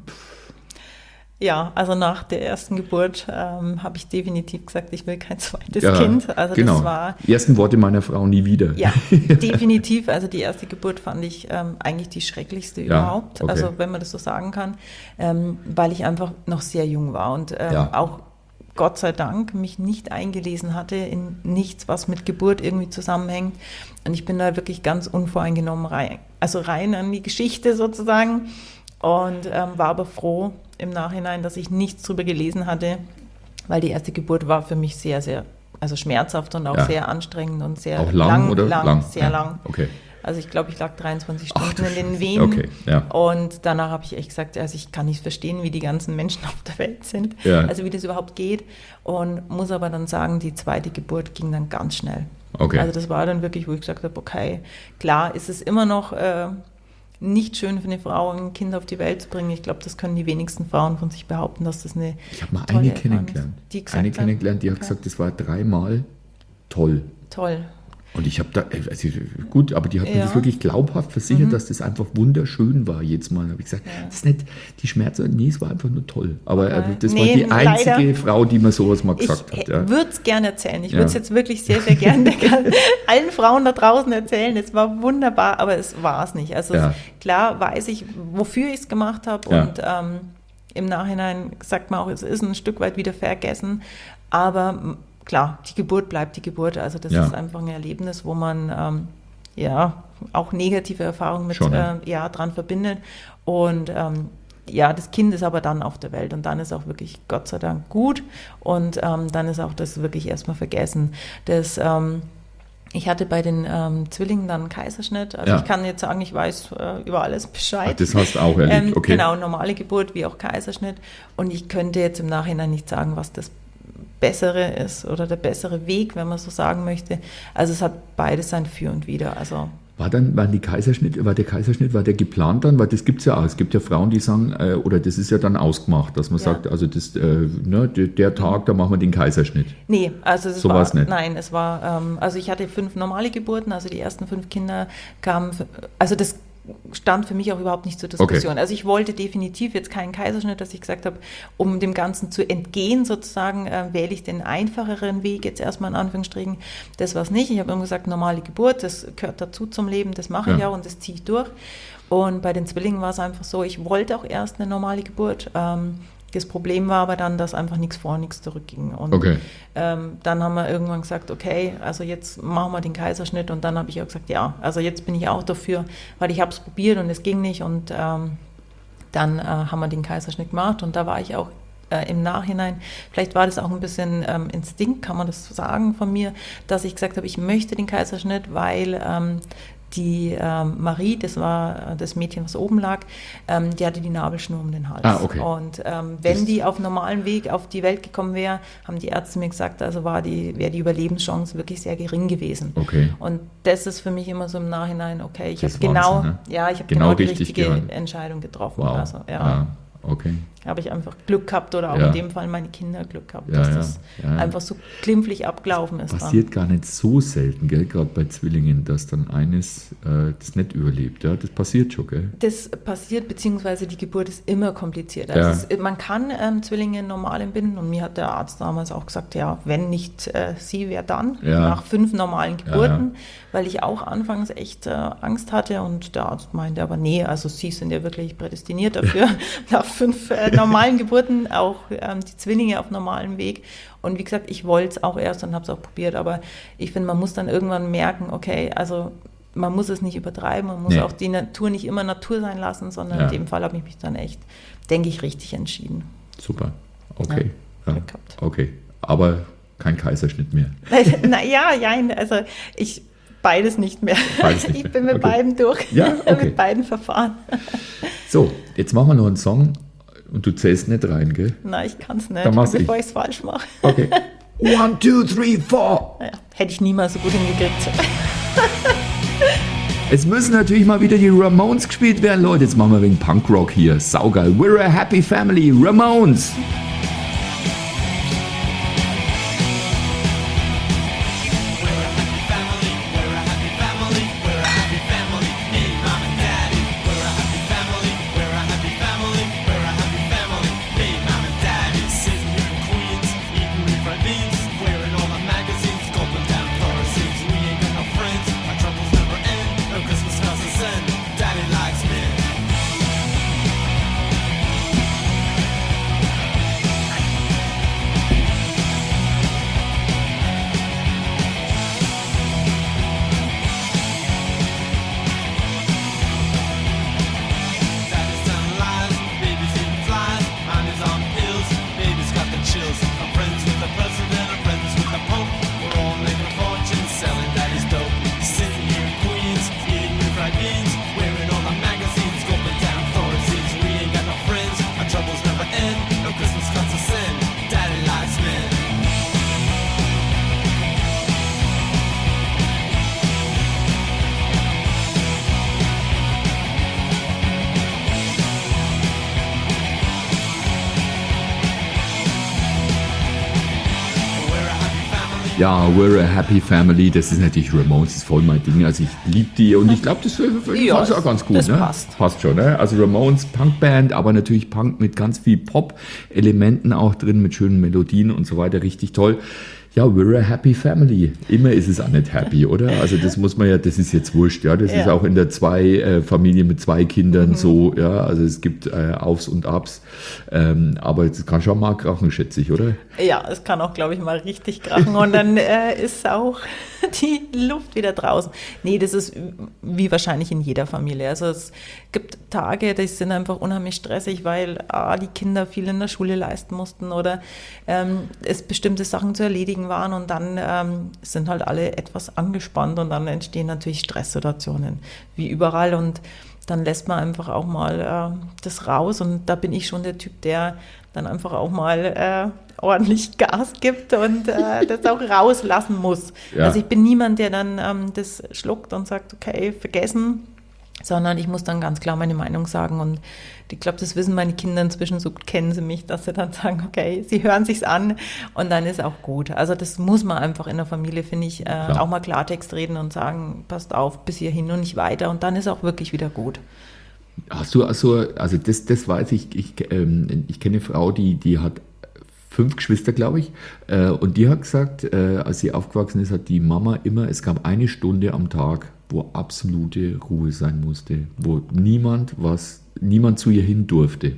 Ja, also nach der ersten Geburt habe ich definitiv gesagt, ich will kein zweites Kind. Also genau. Das war die ersten Worte meiner Frau, nie wieder. Ja, definitiv. Also die erste Geburt fand ich eigentlich die schrecklichste überhaupt. Okay. Also wenn man das so sagen kann, weil ich einfach noch sehr jung war und auch Gott sei Dank mich nicht eingelesen hatte in nichts, was mit Geburt irgendwie zusammenhängt. Und ich bin da wirklich ganz unvoreingenommen rein an die Geschichte sozusagen und war aber froh im Nachhinein, dass ich nichts drüber gelesen hatte, weil die erste Geburt war für mich sehr, sehr schmerzhaft und auch sehr anstrengend und sehr auch lang. Sehr lang. Okay. Also ich glaube, ich lag 23 Stunden in den Wehen. Okay, ja. Und danach habe ich echt gesagt, also ich kann nicht verstehen, wie die ganzen Menschen auf der Welt sind, also wie das überhaupt geht. Und muss aber dann sagen, die zweite Geburt ging dann ganz schnell. Okay. Also das war dann wirklich, wo ich gesagt habe, okay, klar ist es immer noch nicht schön für eine Frau, ein Kind auf die Welt zu bringen. Ich glaube, das können die wenigsten Frauen von sich behaupten, dass das eine Ich habe mal eine kennengelernt. Die hat gesagt, das war 3-mal toll. Toll. Und ich habe da, also gut, aber die hat mir das wirklich glaubhaft versichert, dass das einfach wunderschön war. Jetzt mal habe ich gesagt, das ist nicht die Schmerzen, nee, es war einfach nur toll. Aber das war die einzige leider, Frau, die mir sowas mal gesagt hat. Ich würde es gerne erzählen. Ich würde es jetzt wirklich sehr, sehr gerne allen Frauen da draußen erzählen. Es war wunderbar, aber es war es nicht. Also klar weiß ich, wofür ich es gemacht habe und im Nachhinein sagt man auch, es ist ein Stück weit wieder vergessen, aber klar, die Geburt bleibt die Geburt. Also das ist einfach ein Erlebnis, wo man auch negative Erfahrungen mit dran verbindet. Und das Kind ist aber dann auf der Welt und dann ist auch wirklich Gott sei Dank gut und dann ist auch das wirklich erstmal vergessen. Ich hatte bei den Zwillingen dann einen Kaiserschnitt. Also ich kann jetzt sagen, ich weiß über alles Bescheid. Ach, das hast du auch erlebt, okay. Genau, normale Geburt wie auch Kaiserschnitt. Und ich könnte jetzt im Nachhinein nicht sagen, was das Bessere ist oder der bessere Weg, wenn man so sagen möchte. Also es hat beides sein Für und Wider. Also war der Kaiserschnitt geplant dann? Weil das gibt es ja auch. Es gibt ja Frauen, die sagen, oder das ist ja dann ausgemacht, dass man sagt, also das, der Tag, da machen wir den Kaiserschnitt. Nee, also so war es nicht. Nein, es war, also ich hatte 5 normale Geburten, also die ersten 5 Kinder kamen, also das stand für mich auch überhaupt nicht zur Diskussion. Okay. Also ich wollte definitiv jetzt keinen Kaiserschnitt, dass ich gesagt habe, um dem Ganzen zu entgehen sozusagen, wähle ich den einfacheren Weg jetzt erstmal in Anführungsstrichen. Das war es nicht. Ich habe immer gesagt, normale Geburt, das gehört dazu zum Leben, das mache ich auch und das ziehe ich durch. Und bei den Zwillingen war es einfach so, ich wollte auch erst eine normale Geburt. Das Problem war aber dann, dass einfach nichts vor, nichts zurückging. Und dann haben wir irgendwann gesagt, okay, also jetzt machen wir den Kaiserschnitt. Und dann habe ich auch gesagt, ja, also jetzt bin ich auch dafür, weil ich habe es probiert und es ging nicht. Und dann haben wir den Kaiserschnitt gemacht. Und da war ich auch im Nachhinein, vielleicht war das auch ein bisschen Instinkt, kann man das so sagen von mir, dass ich gesagt habe, ich möchte den Kaiserschnitt, weil die Marie, das war das Mädchen, was oben lag, die hatte die Nabelschnur um den Hals. Okay. Und wenn die auf normalem Weg auf die Welt gekommen wäre, haben die Ärzte mir gesagt, also wäre die Überlebenschance wirklich sehr gering gewesen. Okay. Und das ist für mich immer so im Nachhinein, okay, ich habe genau die richtige Entscheidung getroffen. Wow. Also, okay. Habe ich einfach Glück gehabt oder auch in dem Fall meine Kinder Glück gehabt, dass das einfach so glimpflich abgelaufen ist. Passiert gar nicht so selten, gell, gerade bei Zwillingen, dass dann eines das nicht überlebt. Ja? Das passiert schon, gell? Das passiert, beziehungsweise die Geburt ist immer kompliziert. Also man kann Zwillinge normal entbinden und mir hat der Arzt damals auch gesagt, ja, wenn nicht sie, wer dann? Nach 5 normalen Geburten, weil ich auch anfangs echt Angst hatte und der Arzt meinte, aber nee, also sie sind ja wirklich prädestiniert dafür, nach 5 normalen Geburten, auch die Zwillinge auf normalem Weg. Und wie gesagt, ich wollte es auch erst und habe es auch probiert, aber ich finde, man muss dann irgendwann merken, okay, also man muss es nicht übertreiben, man muss auch die Natur nicht immer Natur sein lassen, sondern in dem Fall habe ich mich dann echt, denke ich, richtig entschieden. Super, okay. Okay, aber kein Kaiserschnitt mehr. Also beides nicht mehr. Ich bin mit beiden durch, mit beiden Verfahren. So, jetzt machen wir noch einen Song. Und du zählst nicht rein, gell? Nein, ich kann es nicht, bevor ich es falsch mache. Okay. 1, 2, 3, 4. Ja, hätte ich niemals so gut hingekriegt. Es müssen natürlich mal wieder die Ramones gespielt werden, Leute. Jetzt machen wir wegen Punkrock hier. Saugeil. We're a happy family. Ramones. Ja, We're a Happy Family, das ist natürlich Ramones, ist voll mein Ding. Also ich liebe die und ich glaube, das ist auch ganz gut. Das ne? passt schon. Ne? Also Ramones, Punkband, aber natürlich Punk mit ganz viel Pop-Elementen auch drin, mit schönen Melodien und so weiter, richtig toll. Ja, we're a happy family. Immer ist es auch nicht happy, oder? Also das muss man ja, das ist jetzt wurscht, ja. Das ist auch in der Familie mit 2 Kindern so, ja. Also es gibt Aufs und Abs. Aber es kann schon mal krachen, schätze ich, oder? Ja, es kann auch, glaube ich, mal richtig krachen und dann ist auch die Luft wieder draußen. Nee, das ist wie wahrscheinlich in jeder Familie. Also es gibt Tage, die sind einfach unheimlich stressig, weil die Kinder viel in der Schule leisten mussten oder es bestimmte Sachen zu erledigen waren und dann sind halt alle etwas angespannt und dann entstehen natürlich Stresssituationen, wie überall und dann lässt man einfach auch mal das raus und da bin ich schon der Typ, der dann einfach auch mal ordentlich Gas gibt und das auch rauslassen muss. Ja. Also ich bin niemand, der dann das schluckt und sagt, okay, vergessen, sondern ich muss dann ganz klar meine Meinung sagen und ich glaube, das wissen meine Kinder inzwischen, so gut kennen sie mich, dass sie dann sagen, okay, sie hören sich's an und dann ist auch gut. Also das muss man einfach in der Familie, finde ich, auch mal Klartext reden und sagen, passt auf, bis hierhin und nicht weiter und dann ist auch wirklich wieder gut. Hast du, also das weiß ich, ich kenne eine Frau, die hat 5 Geschwister, glaube ich, und die hat gesagt, als sie aufgewachsen ist, hat die Mama immer, es gab eine Stunde am Tag, wo absolute Ruhe sein musste, wo niemand zu ihr hin durfte.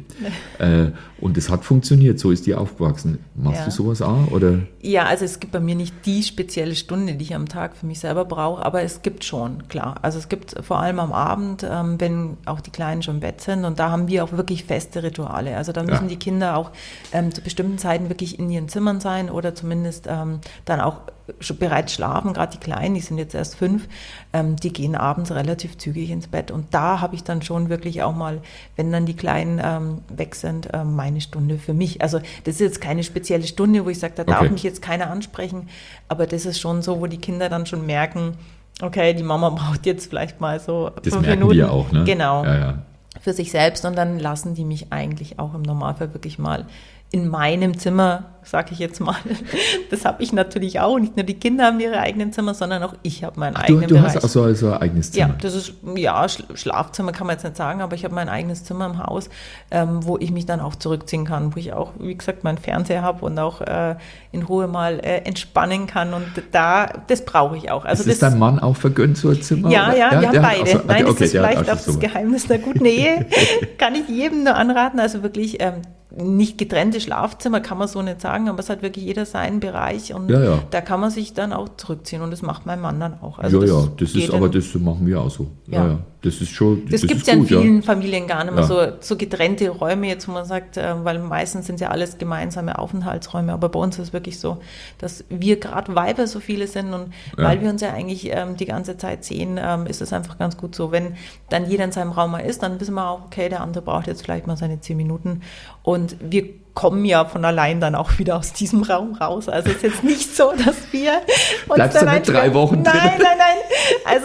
Und es hat funktioniert, so ist die aufgewachsen. Machst du sowas auch? Oder? Ja, also es gibt bei mir nicht die spezielle Stunde, die ich am Tag für mich selber brauche, aber es gibt schon, klar. Also es gibt vor allem am Abend, wenn auch die Kleinen schon im Bett sind und da haben wir auch wirklich feste Rituale. Also da müssen die Kinder auch zu bestimmten Zeiten wirklich in ihren Zimmern sein oder zumindest dann auch schon bereits schlafen, gerade die Kleinen, die sind jetzt erst 5, die gehen abends relativ zügig ins Bett und da habe ich dann schon wirklich auch mal, wenn dann die Kleinen weg sind, meine Stunde für mich. Also das ist jetzt keine spezielle Stunde, wo ich sage, da darf mich jetzt keiner ansprechen, aber das ist schon so, wo die Kinder dann schon merken, okay, die Mama braucht jetzt vielleicht mal so 5 Minuten. Das merken die ja auch, ne? Genau, ja. Für sich selbst und dann lassen die mich eigentlich auch im Normalfall wirklich mal in meinem Zimmer, sage ich jetzt mal, das habe ich natürlich auch. Nicht nur die Kinder haben ihre eigenen Zimmer, sondern auch ich habe meinen eigenen Bereich. Du hast also ein eigenes Zimmer? Ja, das ist, Schlafzimmer kann man jetzt nicht sagen, aber ich habe mein eigenes Zimmer im Haus, wo ich mich dann auch zurückziehen kann, wo ich auch, wie gesagt, meinen Fernseher habe und auch in Ruhe mal entspannen kann und das brauche ich auch. Also ist dein Mann auch vergönnt, so ein Zimmer? Ja, wir haben beide. Also, Nein, das ist vielleicht auch das Geheimnis der guten Ehe. Kann ich jedem nur anraten, also wirklich nicht getrennte Schlafzimmer, kann man so nicht sagen, aber es hat wirklich jeder seinen Bereich und da kann man sich dann auch zurückziehen und das macht mein Mann dann auch. Also das machen wir auch so. Ja. Das ist schon. Das gibt es ja in vielen Familien gar nicht mehr, so getrennte Räume jetzt, wo man sagt, weil meistens sind ja alles gemeinsame Aufenthaltsräume, aber bei uns ist es wirklich so, dass wir gerade, weil wir so viele sind und weil wir uns ja eigentlich die ganze Zeit sehen, ist es einfach ganz gut so. Wenn dann jeder in seinem Raum mal ist, dann wissen wir auch, okay, der andere braucht jetzt vielleicht mal seine 10 Minuten und wir kommen ja von allein dann auch wieder aus diesem Raum raus. Also es ist jetzt nicht so, dass wir uns bleibst dann nicht 3 Wochen drin? Nein. Also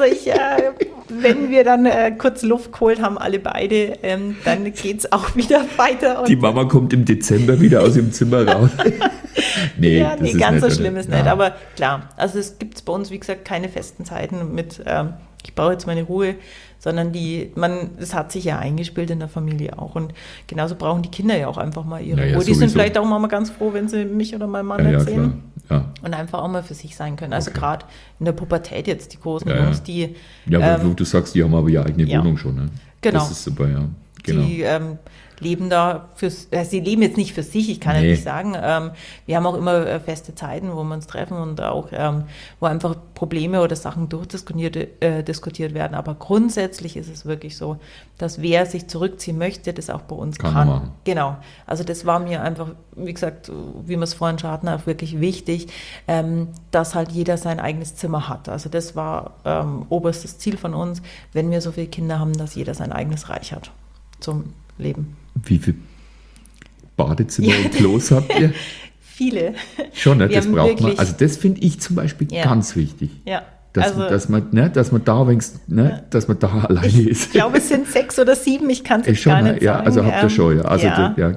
wenn wir dann kurz Luft geholt haben, alle beide, dann geht's auch wieder weiter. Und die Mama kommt im Dezember wieder aus dem Zimmer raus. Nee, ganz so schlimm ist nicht. Aber klar, also es gibt bei uns, wie gesagt, keine festen Zeiten mit, ich brauche jetzt meine Ruhe, sondern das hat sich ja eingespielt in der Familie auch. Und genauso brauchen die Kinder ja auch einfach mal ihre Ruhe. Die sind vielleicht auch mal ganz froh, wenn sie mich oder meinen Mann sehen. Ja. Und einfach auch mal für sich sein können. Also gerade in der Pubertät jetzt, die großen Jungs, die... Ja, du sagst, die haben aber ihre eigene Wohnung schon, ne? Genau. Das ist super, ja. Genau. Die leben da sie leben jetzt nicht für sich, ich kann ja nicht sagen. Wir haben auch immer feste Zeiten, wo wir uns treffen und auch, wo einfach Probleme oder Sachen diskutiert werden. Aber grundsätzlich ist es wirklich so, dass wer sich zurückziehen möchte, das auch bei uns kann. Genau. Also das war mir einfach, wie gesagt, wie wir es vorhin schon hatten, auch wirklich wichtig, dass halt jeder sein eigenes Zimmer hat. Also das war oberstes Ziel von uns, wenn wir so viele Kinder haben, dass jeder sein eigenes Reich hat zum Leben. Wie viele Badezimmer und Klos habt ihr? Viele. Schon, ne? Das braucht man. Also das finde ich zum Beispiel ganz wichtig. Ja. Dass man da wenigstens, dass man da alleine ist. Ich glaube, es sind 6 oder 7, ich kann es jetzt gar nicht sagen. Ja, also habt ihr schon, ja. Also ja, genau.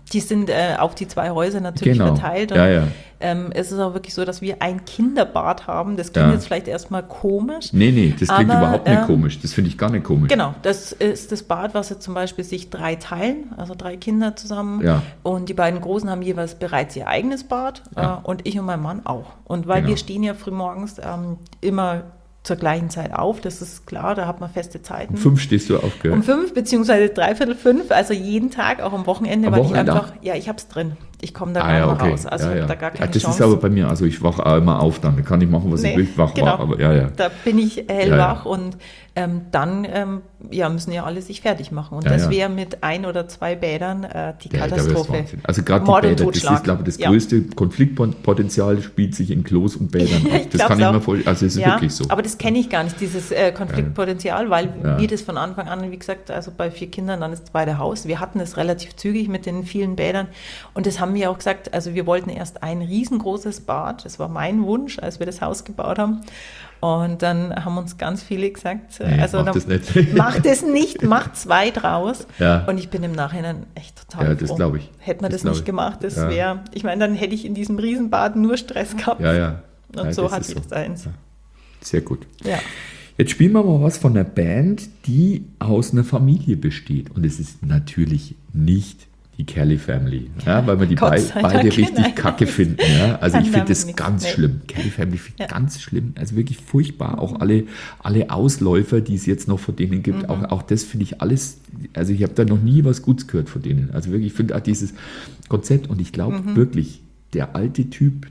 Die sind auf die 2 Häuser natürlich verteilt. Und, ja. Es ist auch wirklich so, dass wir ein Kinderbad haben. Das klingt jetzt vielleicht erstmal komisch. Nee, das klingt aber, überhaupt nicht komisch. Das finde ich gar nicht komisch. Genau, das ist das Bad, was jetzt zum Beispiel sich 3 teilen, also 3 Kinder zusammen. Ja. Und die beiden Großen haben jeweils bereits ihr eigenes Bad und ich und mein Mann auch. Und weil wir stehen ja frühmorgens immer zur gleichen Zeit auf, das ist klar, da hat man feste Zeiten. Um 5 stehst du auf, gell? Um 5 beziehungsweise 3:45, also jeden Tag, auch am Wochenende, Am weil Wochenende ich einfach, ich habe es drin. Ich komme da gar ja, nicht raus. Also da gar keine das Chance. ist aber bei mir, also ich wache auch immer auf dann kann ich machen, was ich will, ich wach genau. aber ja. Da bin ich hellwach und dann müssen ja alle sich fertig machen. Und das wäre mit 1 oder 2 Bädern die Katastrophe. Also gerade die Bäder, das ist, glaube ich, das größte Konfliktpotenzial spielt sich in Klos und Bädern ab. Das kann ich mir vorstellen, also es ist wirklich so. Aber das kenne ich gar nicht, dieses Konfliktpotenzial, weil wir das von Anfang an, wie gesagt, also bei 4 Kindern dann das zweite Haus, wir hatten es relativ zügig mit den vielen Bädern und das haben wir auch gesagt, also wir wollten erst ein riesengroßes Bad, das war mein Wunsch, als wir das Haus gebaut haben. Und dann haben uns ganz viele gesagt, mach das nicht. Macht es nicht, macht 2 draus. Ja. Und ich bin im Nachhinein echt total froh. Das glaube ich. Hätte man das nicht gemacht, das wäre, ich meine, dann hätte ich in diesem Riesenbad nur Stress gehabt. Ja. Und so hatte ich jetzt eins. Ja. Sehr gut. Ja. Jetzt spielen wir mal was von einer Band, die aus einer Familie besteht. Und es ist natürlich nicht die Kelly Family, weil wir die beide richtig kacke finden. Ja? Also ich finde das ganz schlimm. Kelly Family finde ich ganz schlimm. Also wirklich furchtbar. Auch alle Ausläufer, die es jetzt noch von denen gibt, auch das finde ich alles, also ich habe da noch nie was Gutes gehört von denen. Also wirklich, ich finde auch dieses Konzept und ich glaube wirklich, der alte Typ,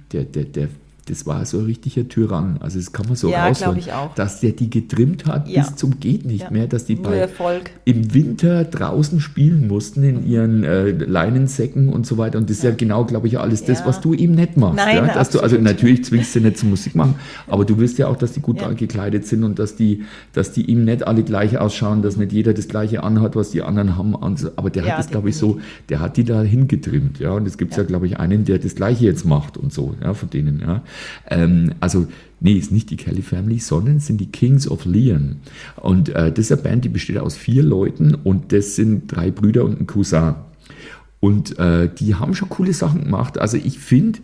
das war so ein richtiger Tyrann. Also das kann man so raushören, dass der die getrimmt hat bis zum geht nicht mehr, dass die im Winter draußen spielen mussten in ihren Leinensäcken und so weiter. Und das ist ja genau, glaube ich, alles das, was du eben nicht machst. Nein, dass du, also natürlich zwingst du nicht zur Musik machen, aber du willst ja auch, dass die gut gekleidet sind und dass die eben nicht alle gleich ausschauen, dass nicht jeder das Gleiche anhat, was die anderen haben. Aber der hat das, glaube ich, so, der hat die da hingetrimmt. Ja? Und es gibt ja, glaube ich, einen, der das Gleiche jetzt macht und so, von denen, also, nee, ist nicht die Kelly Family, sondern es sind die Kings of Leon. Und das ist eine Band, die besteht aus 4 Leuten und das sind 3 Brüder und ein Cousin. Und die haben schon coole Sachen gemacht. Also ich finde,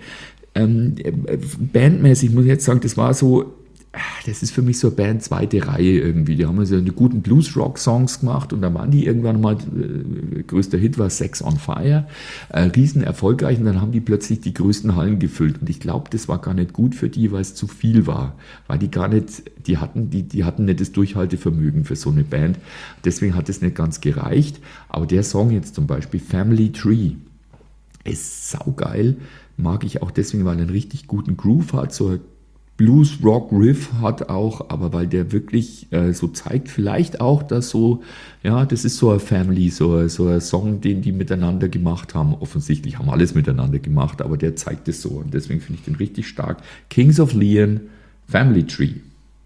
bandmäßig muss ich jetzt sagen, das war so, das ist für mich so eine Band zweite Reihe irgendwie. Die haben also eine guten Blues-Rock-Songs gemacht und dann waren die irgendwann mal, größter Hit war Sex on Fire, riesen erfolgreich und dann haben die plötzlich die größten Hallen gefüllt und ich glaube, das war gar nicht gut für die, weil es zu viel war, weil die gar nicht, die hatten nicht das Durchhaltevermögen für so eine Band, deswegen hat es nicht ganz gereicht, aber der Song jetzt zum Beispiel, Family Tree, ist saugeil, mag ich auch deswegen, weil er einen richtig guten Groove hat, so ein Blues-Rock-Riff hat auch, aber weil der wirklich so zeigt, vielleicht auch, dass so, das ist so eine Family, so ein Song, den die miteinander gemacht haben. Offensichtlich haben alles miteinander gemacht, aber der zeigt es so und deswegen finde ich den richtig stark. Kings of Leon, Family Tree.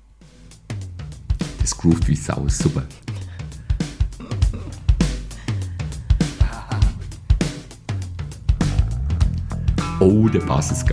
Das groovt wie Sau, super. Oh, der Bass ist geil.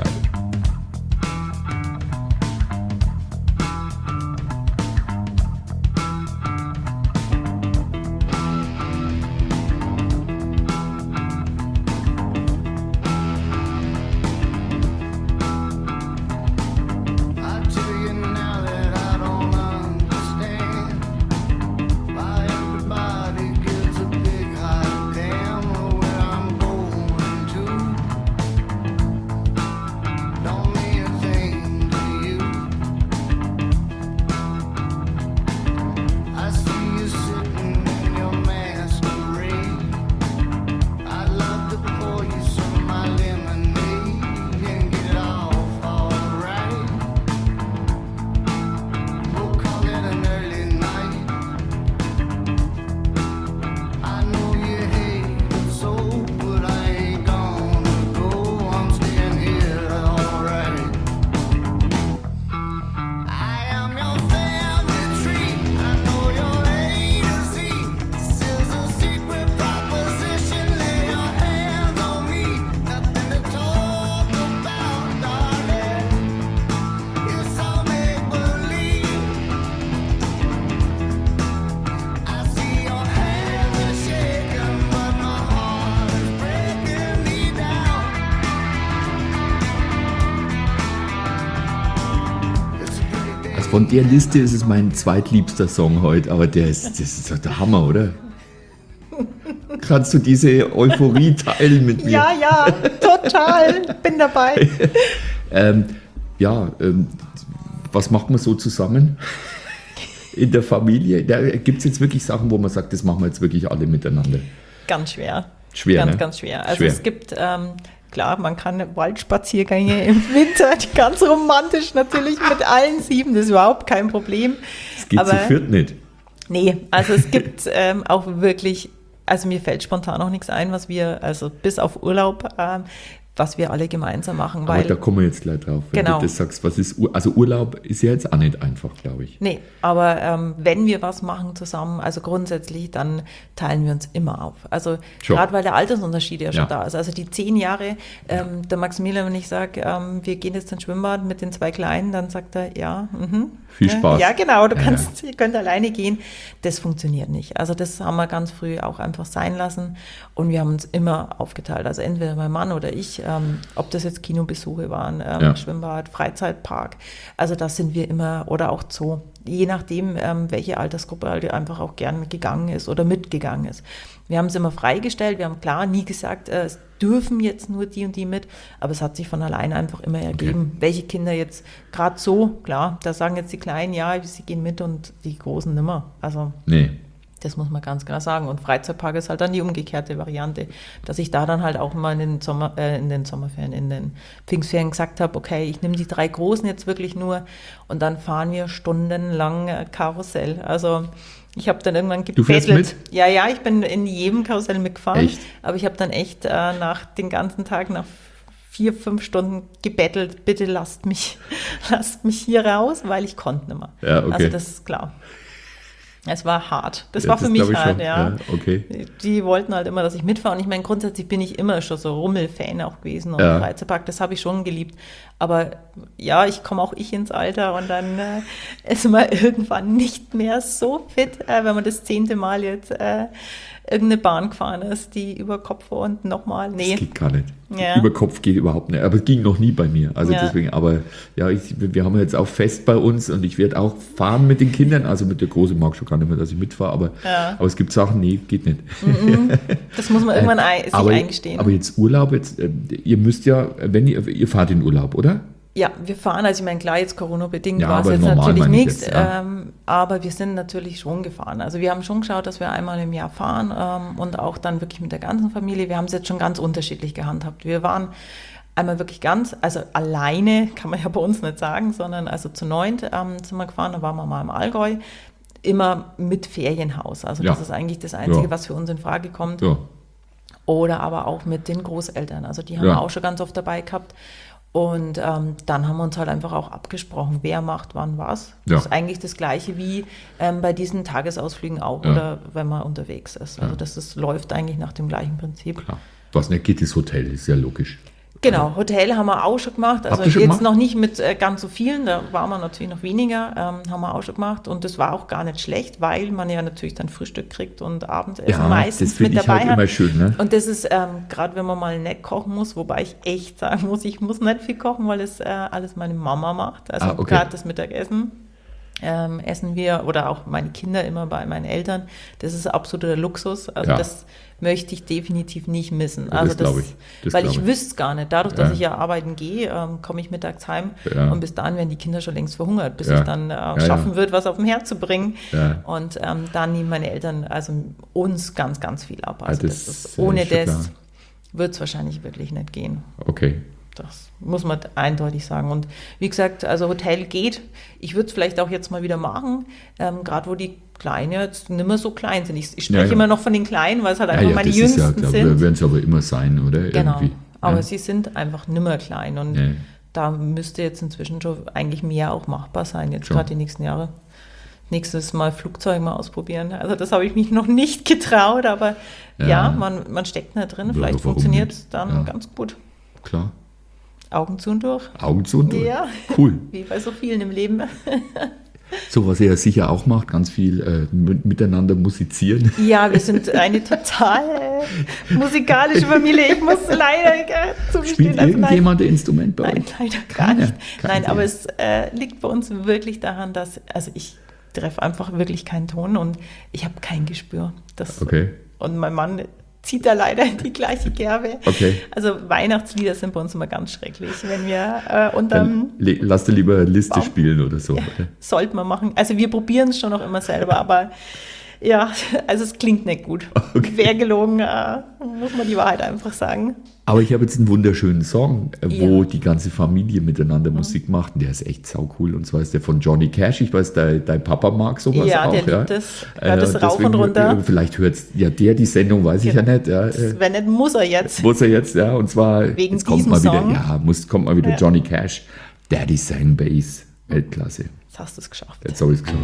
Von der Liste ist es mein zweitliebster Song heute, aber das ist doch der Hammer, oder? Kannst du diese Euphorie teilen mit mir? Ja, total. Bin dabei. Was macht man so zusammen in der Familie? Gibt es jetzt wirklich Sachen, wo man sagt, das machen wir jetzt wirklich alle miteinander? Ganz schwer. Schwer, ganz, ne? ganz schwer. Also Schwer. es gibt, klar, man kann Waldspaziergänge im Winter, ganz romantisch natürlich mit allen 7, das ist überhaupt kein Problem. Das geht zu viert nicht. Nee, also es gibt auch wirklich, also mir fällt spontan auch nichts ein, was wir, also bis auf Urlaub, was wir alle gemeinsam machen. Aber da kommen wir jetzt gleich drauf, wenn du das sagst. Also Urlaub ist ja jetzt auch nicht einfach, glaube ich. Nee, aber wenn wir was machen zusammen, also grundsätzlich, dann teilen wir uns immer auf. Also gerade weil der Altersunterschied ja schon da ist. Also die 10 Jahre, der Maximilian, wenn ich sage, wir gehen jetzt ins Schwimmbad mit den 2 Kleinen, dann sagt er, viel Spaß. Ja, genau, ihr könnt alleine gehen. Das funktioniert nicht. Also das haben wir ganz früh auch einfach sein lassen und wir haben uns immer aufgeteilt. Also entweder mein Mann oder ich, ob das jetzt Kinobesuche waren, Schwimmbad, Freizeitpark. Also das sind wir immer, oder auch Zoo. Je nachdem, welche Altersgruppe halt einfach auch gern gegangen ist oder mitgegangen ist. Wir haben es immer freigestellt. Wir haben klar nie gesagt, es dürfen jetzt nur die und die mit. Aber es hat sich von alleine einfach immer ergeben. Welche Kinder jetzt gerade so, klar, da sagen jetzt die Kleinen, ja, sie gehen mit und die Großen nimmer. Also nee. Das muss man ganz klar sagen. Und Freizeitpark ist halt dann die umgekehrte Variante, dass ich da dann halt auch mal in den Pfingstferien gesagt habe, okay, ich nehme die 3 Großen jetzt wirklich nur und dann fahren wir stundenlang Karussell. Also ich habe dann irgendwann gebettelt. Du fährst mit? Ja, ich bin in jedem Karussell mitgefahren. Echt? Aber ich habe dann echt nach den ganzen Tag, nach 4-5 Stunden gebettelt, bitte lasst mich hier raus, weil ich konnte nicht mehr. Ja, okay. Also das ist klar. Es war hart. Das war für mich hart, ja. Okay. Die wollten halt immer, dass ich mitfahre. Und ich meine, grundsätzlich bin ich immer schon so Rummel-Fan auch gewesen und Freizeitpark, das habe ich schon geliebt. Aber ja, komme auch ins Alter und dann ist man irgendwann nicht mehr so fit, wenn man das 10. Mal jetzt irgendeine Bahn gefahren ist, die über Kopf und nochmal. Nee. Das geht gar nicht. Ja. Über Kopf geht überhaupt nicht. Aber es ging noch nie bei mir. Also deswegen, aber ja, wir haben jetzt auch Fest bei uns und ich werde auch fahren mit den Kindern. Also mit der Großen mag schon gar nicht mehr, dass ich mitfahre, aber es gibt Sachen, nee, geht nicht. Das muss man irgendwann sich eingestehen. Aber jetzt Urlaub, ihr müsst ja, wenn ihr fahrt in Urlaub, oder? Ja, wir fahren, also ich meine, klar, jetzt Corona-bedingt ja, war es jetzt natürlich nichts, jetzt, ja. Aber wir sind natürlich schon gefahren. Also wir haben schon geschaut, dass wir einmal im Jahr fahren und auch dann wirklich mit der ganzen Familie. Wir haben es jetzt schon ganz unterschiedlich gehandhabt. Wir waren einmal wirklich also alleine, kann man ja bei uns nicht sagen, sondern also zu 9 sind wir gefahren, da waren wir mal im Allgäu, immer mit Ferienhaus. Also das ist eigentlich das Einzige, was für uns in Frage kommt. Ja. Oder aber auch mit den Großeltern. Also die haben wir auch schon ganz oft dabei gehabt. Und dann haben wir uns halt einfach auch abgesprochen, wer macht wann was. Das ist eigentlich das Gleiche wie bei diesen Tagesausflügen auch oder wenn man unterwegs ist. Also das läuft eigentlich nach dem gleichen Prinzip. Klar. Was nicht geht, ist Hotel, ist ja logisch. Genau, Hotel haben wir auch schon gemacht. Also jetzt noch nicht mit ganz so vielen, da waren wir natürlich noch weniger, haben wir auch schon gemacht. Und das war auch gar nicht schlecht, weil man ja natürlich dann Frühstück kriegt und Abendessen meistens mit dabei hat. Immer schön, ne? Und das ist, gerade wenn man mal nett kochen muss, wobei ich echt sagen muss, ich muss nicht viel kochen, weil das alles meine Mama macht. Also gerade das Mittagessen. Essen wir oder auch meine Kinder immer bei meinen Eltern. Das ist absoluter Luxus. Also das möchte ich definitiv nicht missen. Also das glaube ich. Weil ich wüsste es gar nicht. Dadurch, dass ich ja arbeiten gehe, komme ich mittags heim und bis dahin werden die Kinder schon längst verhungert, bis ich dann schaffen würde, was auf dem Herd zu bringen. Ja. Und dann nehmen meine Eltern also uns ganz, ganz viel ab. Also ohne das wird es wahrscheinlich wirklich nicht gehen. Okay. Das muss man eindeutig sagen. Und wie gesagt, also Hotel geht. Ich würde es vielleicht auch jetzt mal wieder machen, gerade wo die Kleinen jetzt nicht mehr so klein sind. Ich spreche immer noch von den Kleinen, weil es halt einfach meine Jüngsten sind. Ja, werden es aber immer sein, oder? Genau, irgendwie. Aber sie sind einfach nicht mehr klein. Und da müsste jetzt inzwischen schon eigentlich mehr auch machbar sein, jetzt gerade die nächsten Jahre. Nächstes Mal Flugzeug mal ausprobieren. Also das habe ich mich noch nicht getraut, aber man steckt nicht drin. Vielleicht funktioniert es dann ganz gut. Klar. Augen zu und durch. Augen zu und durch. Ja, cool. Wie bei so vielen im Leben. So, was ihr ja sicher auch macht, ganz viel miteinander musizieren. Ja, wir sind eine total musikalische Familie. Ich muss leider zugestehen. Spielt irgendjemand ein Instrument bei euch? Nein, leider gar nicht. Nein, aber es liegt bei uns wirklich daran, dass, also ich treffe einfach wirklich keinen Ton und ich habe kein Gespür. Okay. Und mein Mann zieht da leider in die gleiche Kerbe. Okay. Also Weihnachtslieder sind bei uns immer ganz schrecklich, wenn wir Dann lass dir lieber Liste spielen oder so. Ja, sollte man machen. Also wir probieren es schon auch immer selber, aber ja, also es klingt nicht gut. Okay. Wäre gelogen, muss man die Wahrheit einfach sagen. Aber ich habe jetzt einen wunderschönen Song, wo die ganze Familie miteinander Musik macht. Und der ist echt saucool. Und zwar ist der von Johnny Cash. Ich weiß, dein Papa mag sowas ja, auch. Der liebt das. Hört das rauf und runter. Vielleicht hört die Sendung, weiß ich ja nicht. Ja. Wenn nicht, muss er jetzt. Muss er jetzt, ja. Und zwar, wegen jetzt kommt diesem mal wieder, Song. kommt mal wieder Johnny Cash. Daddy sang Bass. Weltklasse. Jetzt hast du es geschafft. Jetzt habe ich es geschafft.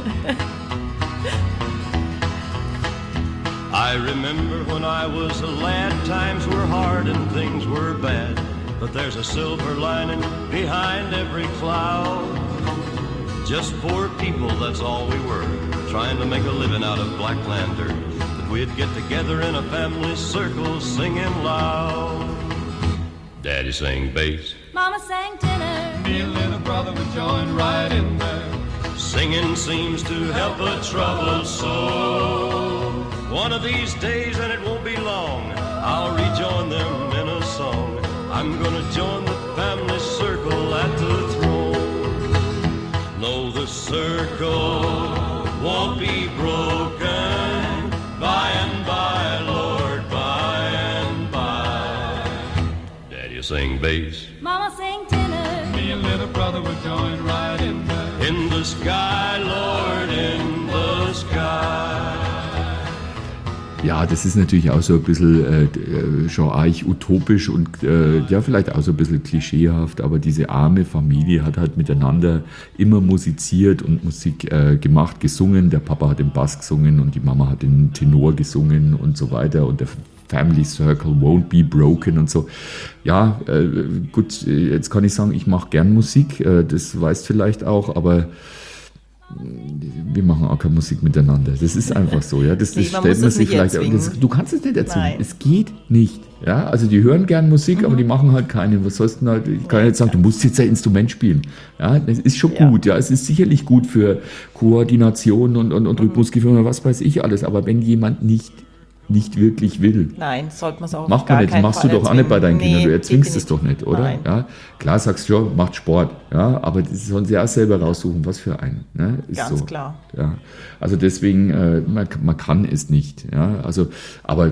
I remember when I was a lad, times were hard and things were bad, but there's a silver lining behind every cloud. Just poor people, that's all we were, trying to make a living out of Blacklander, but we'd get together in a family circle singing loud. Daddy sang bass, Mama sang tenor. Me and little brother would join right in there. singing seems to help a troubled soul. One of these days, and it won't be long, I'll rejoin them in a song. I'm gonna join the family circle at the throne. No, the circle won't be broken by and by, Lord, by and by. Daddy sing bass. Mama sang tenor. Me and little brother would join right in there. In the sky, Lord, in the sky. Ja, das ist natürlich auch so ein bisschen schon arg utopisch und ja, vielleicht auch so ein bisschen klischeehaft, aber diese arme Familie hat halt miteinander immer musiziert und Musik gemacht, gesungen. Der Papa hat den Bass gesungen und die Mama hat den Tenor gesungen und so weiter und der Family Circle won't be broken und so. Ja, gut, jetzt kann ich sagen, ich mache gern Musik, das weißt vielleicht auch, aber wir machen auch keine Musik miteinander. Das ist einfach so, ja. Das stellt man sich vielleicht. Du kannst es nicht erzwingen. Nein. Es geht nicht. Ja, also die hören gern Musik, aber die machen halt keine. Was sollst du halt? Ich kann nicht sagen, du musst jetzt ein Instrument spielen. Ja, das ist schon gut. Ja, es ist sicherlich gut für Koordination und Rhythmusgefühl oder was weiß ich alles. Aber wenn jemand nicht wirklich will. Nein, sollte man es auch Macht man nicht, machst du doch auch nicht bei deinen Kindern, du erzwingst es doch nicht, oder? Nein. Ja, klar sagst du, ja, macht Sport, ja, aber das sollen sie auch selber raussuchen, was für einen. Ne? Ist Ganz so. klar. Ja. Also deswegen, man kann es nicht, ja, also, aber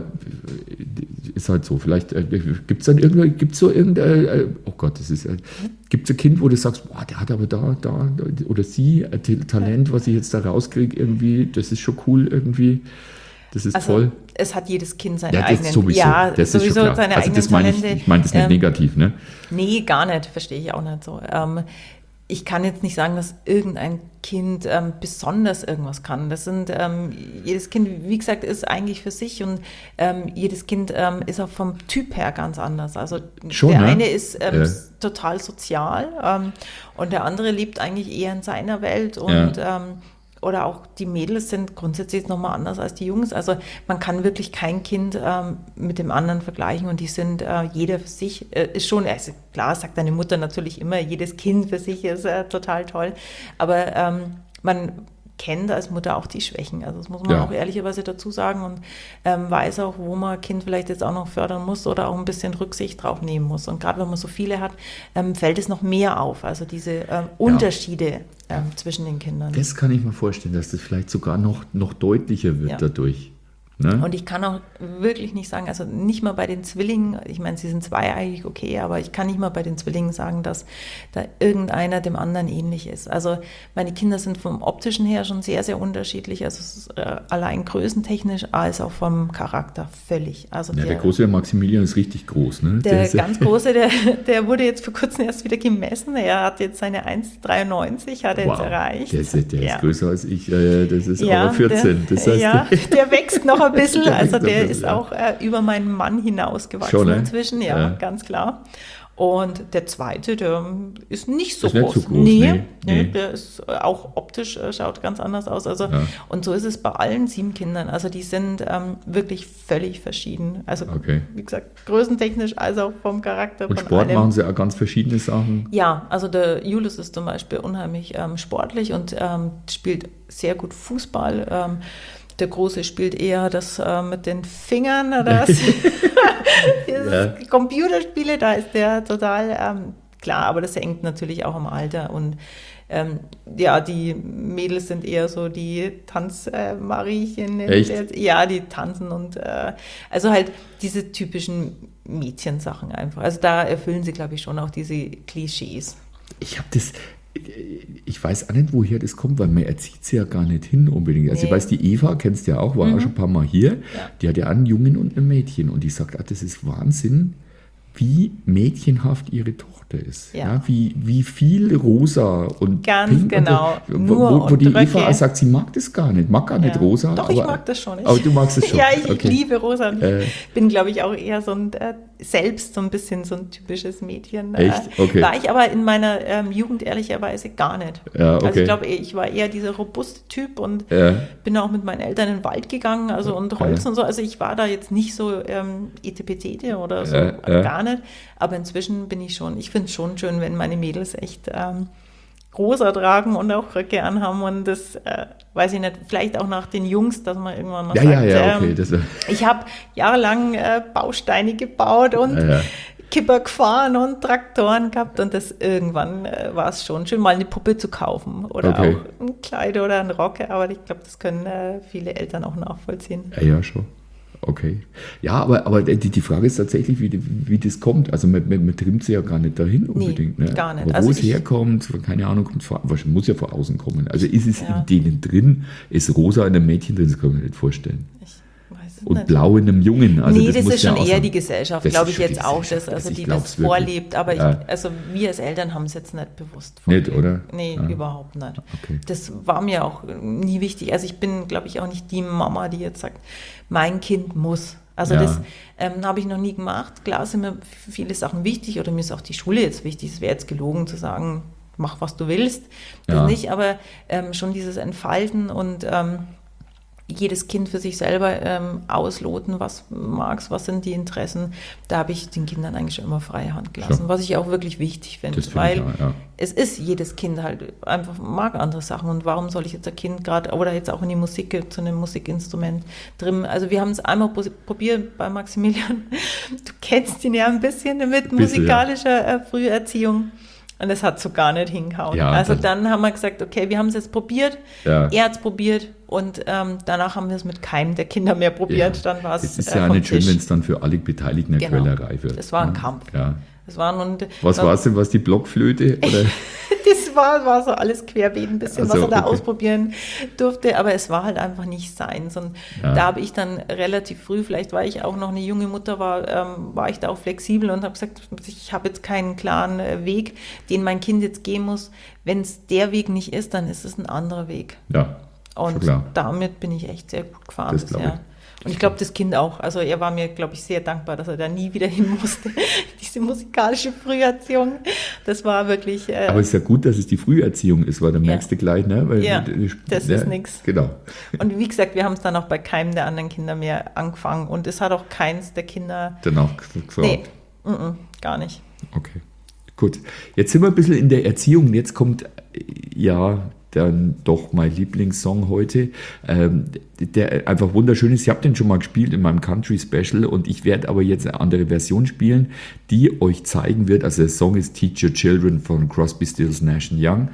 ist halt so, vielleicht gibt es so irgendein, oh Gott, das ist, gibt es ein Kind, wo du sagst, boah, der hat aber da, oder sie, ein Talent, was ich jetzt da rauskriege, irgendwie, das ist schon cool irgendwie. Das ist toll. Es hat jedes Kind seine das eigenen, sowieso, das ist schon klar. seine also eigenen das meine Talente. Ich meine das nicht negativ, ne? Nee, gar nicht, verstehe ich auch nicht so. Ich kann jetzt nicht sagen, dass irgendein Kind besonders irgendwas kann. Das sind, jedes Kind, wie gesagt, ist eigentlich für sich und jedes Kind ist auch vom Typ her ganz anders. Also schon, der ne? eine ist total sozial und der andere lebt eigentlich eher in seiner Welt und oder auch die Mädels sind grundsätzlich nochmal anders als die Jungs. Also man kann wirklich kein Kind mit dem anderen vergleichen und die sind jeder für sich, ist schon, also klar sagt deine Mutter natürlich immer, jedes Kind für sich ist total toll, aber man kennt als Mutter auch die Schwächen. Also das muss man auch ehrlicherweise dazu sagen und weiß auch, wo man Kind vielleicht jetzt auch noch fördern muss oder auch ein bisschen Rücksicht drauf nehmen muss. Und gerade wenn man so viele hat, fällt es noch mehr auf. Also diese Unterschiede zwischen den Kindern. Das kann ich mir vorstellen, dass das vielleicht sogar noch deutlicher wird dadurch. Ne? Und ich kann auch wirklich nicht sagen, also nicht mal bei den Zwillingen, ich meine, sie sind zweieigig, okay, aber ich kann nicht mal bei den Zwillingen sagen, dass da irgendeiner dem anderen ähnlich ist. Also meine Kinder sind vom Optischen her schon sehr, sehr unterschiedlich, also allein größentechnisch als auch vom Charakter völlig. Also der große Maximilian ist richtig groß, ne? Der ganz große, der wurde jetzt vor kurzem erst wieder gemessen, er hat jetzt seine 1,93 hat er jetzt erreicht. Der ist größer als ich, das ist aber 14. Das heißt, der wächst noch ein bisschen, also der ist auch über meinen Mann hinausgewachsen schon, ne? inzwischen, ganz klar. Und der zweite, der ist nicht so Ist nicht groß. so groß, nee. Der ist auch optisch, schaut ganz anders aus. Also, und so ist es bei allen 7 Kindern. Also die sind wirklich völlig verschieden. Also Okay. wie gesagt, größentechnisch als auch vom Charakter. Und von Sport allem. machen sie auch ganz verschiedene Sachen. Ja, also der Julius ist zum Beispiel unheimlich sportlich und spielt sehr gut Fußball. Der Große spielt eher das mit den Fingern, dieses Computerspiele, da ist der total klar, aber das hängt natürlich auch am Alter und die Mädels sind eher so die Tanzmariechen. Echt? Ja, die tanzen und also halt diese typischen Mädchensachen einfach. Also da erfüllen sie, glaube ich, schon auch diese Klischees. Ich weiß auch nicht, woher das kommt, weil man erzieht sie ja gar nicht hin unbedingt. Also ich weiß, die Eva, kennst du ja auch, war auch schon ein paar Mal hier, die hat ja einen Jungen und ein Mädchen und die sagt, das ist Wahnsinn, wie mädchenhaft ihre Tochter ist. Ja. Ja, wie viel rosa und Ganz pink. genau. Und Nur wo die und Eva Röcke. auch sagt, sie mag das gar nicht, mag gar nicht rosa. Doch, ich mag das schon. Aber du magst es schon. Ja, ich Okay. liebe rosa. Und ich bin, glaube ich, auch eher so ein selbst so ein bisschen so ein typisches Mädchen. Echt? Okay. War ich aber in meiner Jugend ehrlicherweise gar nicht. Ja, okay. Also ich glaube, ich war eher dieser robuste Typ und bin auch mit meinen Eltern in den Wald gegangen, also und Holz und so. Also ich war da jetzt nicht so etepetete oder so, gar nicht. Aber inzwischen bin ich finde es schon schön, wenn meine Mädels echt rosa tragen und auch Röcke anhaben und das, weiß ich nicht, vielleicht auch nach den Jungs, dass man irgendwann mal sagt, okay. Das, ich habe jahrelang Bausteine gebaut und Kipper gefahren und Traktoren gehabt und das irgendwann war es schon schön, mal eine Puppe zu kaufen oder auch ein Kleid oder ein Rock, aber ich glaube, das können viele Eltern auch nachvollziehen. Ja, schon. Okay. Ja, aber die Frage ist tatsächlich, wie das kommt. Also man trimmt sie ja gar nicht dahin unbedingt. Nee, ne? gar nicht. Aber Also wo es herkommt, keine Ahnung, muss ja von außen kommen. Also ist es in denen drin, ist rosa in einem Mädchen drin, das kann man sich nicht vorstellen. Und nicht. blau in einem Jungen. Also nee, das muss ist schon ja eher sein. die Gesellschaft, Das glaube ist ich schon jetzt die auch, Gesellschaft. also Ich die glaub's das wirklich. vorlebt. Aber Ja. also wir als Eltern haben es jetzt nicht bewusst Nicht, vorgelebt. oder? Nee, Ja. überhaupt nicht. Okay. Das war mir auch nie wichtig. Also ich bin, glaube ich, auch nicht die Mama, die jetzt sagt, mein Kind muss. Also das habe ich noch nie gemacht. Klar sind mir viele Sachen wichtig oder mir ist auch die Schule jetzt wichtig. Es wäre jetzt gelogen zu sagen, mach, was du willst. Das nicht, aber schon dieses Entfalten und jedes Kind für sich selber ausloten, was magst, was sind die Interessen. Da habe ich den Kindern eigentlich schon immer freie Hand gelassen, was ich auch wirklich wichtig finde, weil es ist jedes Kind halt einfach mag andere Sachen und warum soll ich jetzt ein Kind gerade oder jetzt auch in die Musik zu einem Musikinstrument drin. Also wir haben es einmal probiert bei Maximilian. Du kennst ihn ja ein bisschen mit musikalischer Früherziehung. Und das hat so gar nicht hingehauen. Ja, also dann haben wir gesagt, okay, wir haben es jetzt probiert, Ja. er hat es probiert und danach haben wir es mit keinem der Kinder mehr probiert. Ja. Dann war es Es ist ja auch nicht schön, wenn es dann für alle Beteiligten eine Quälerei wird. Das war ein Kampf. Ja. Das waren Was war es denn, was die Blockflöte? Oder? Das war so alles querbeet, ein bisschen, Also, was er da okay. ausprobieren durfte, aber es war halt einfach nicht seins. Und da habe ich dann relativ früh, vielleicht weil ich auch noch eine junge Mutter war ich da auch flexibel und habe gesagt, ich habe jetzt keinen klaren Weg, den mein Kind jetzt gehen muss. Wenn es der Weg nicht ist, dann ist es ein anderer Weg. Ja, schon Und klar. damit bin ich echt sehr gut gefahren Das glaube bisher. Und ich glaube, das Kind auch. Also er war mir, glaube ich, sehr dankbar, dass er da nie wieder hin musste. Diese musikalische Früherziehung, das war wirklich... Aber es ist ja gut, dass es die Früherziehung ist, weil dann merkst du gleich, ne? Weil das ist nichts. Genau. Und wie gesagt, wir haben es dann auch bei keinem der anderen Kinder mehr angefangen. Und es hat auch keins der Kinder... Danach gefragt. Nee, gar nicht. Okay, gut. Jetzt sind wir ein bisschen in der Erziehung. Jetzt kommt dann doch mein Lieblingssong heute, der einfach wunderschön ist. Ich habe den schon mal gespielt in meinem Country Special und ich werde aber jetzt eine andere Version spielen, die euch zeigen wird, also der Song ist Teach Your Children von Crosby, Stills, Nash & Young,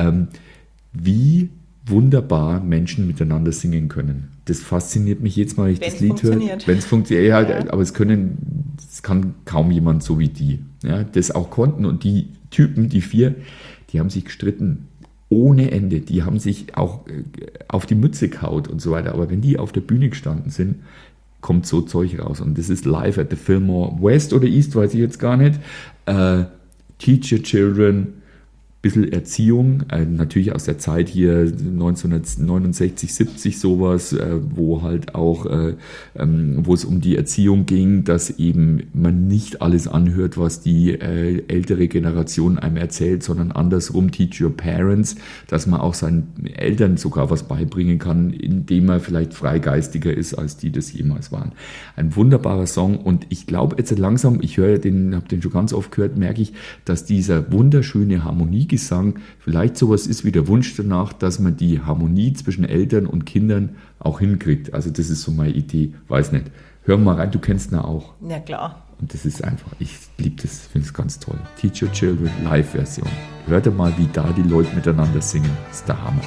wie wunderbar Menschen miteinander singen können. Das fasziniert mich jetzt mal, wenn ich das Lied höre. Wenn es funktioniert, aber es kann kaum jemand so wie die, das auch konnten. Und die Typen, die 4, die haben sich gestritten ohne Ende. Die haben sich auch auf die Mütze gehaut und so weiter. Aber wenn die auf der Bühne gestanden sind, kommt so Zeug raus. Und das ist live at the Fillmore West oder East, weiß ich jetzt gar nicht. Teach Your Children, bisschen Erziehung, natürlich aus der Zeit hier 1969, 70 sowas, wo halt auch, wo es um die Erziehung ging, dass eben man nicht alles anhört, was die ältere Generation einem erzählt, sondern andersrum, teach your parents, dass man auch seinen Eltern sogar was beibringen kann, indem man vielleicht freigeistiger ist, als die das jemals waren. Ein wunderbarer Song und ich glaube jetzt langsam, ich höre den, habe den schon ganz oft gehört, merke ich, dass dieser wunderschöne Harmoniegesang vielleicht sowas ist wie der Wunsch danach, dass man die Harmonie zwischen Eltern und Kindern auch hinkriegt. Also das ist so meine Idee, weiß nicht. Hör mal rein, du kennst ihn auch. Ja, klar. Und das ist einfach, ich liebe das, finde es ganz toll. Teach Your Children, Live-Version. Hört mal, wie da die Leute miteinander singen. Das ist der Hammer.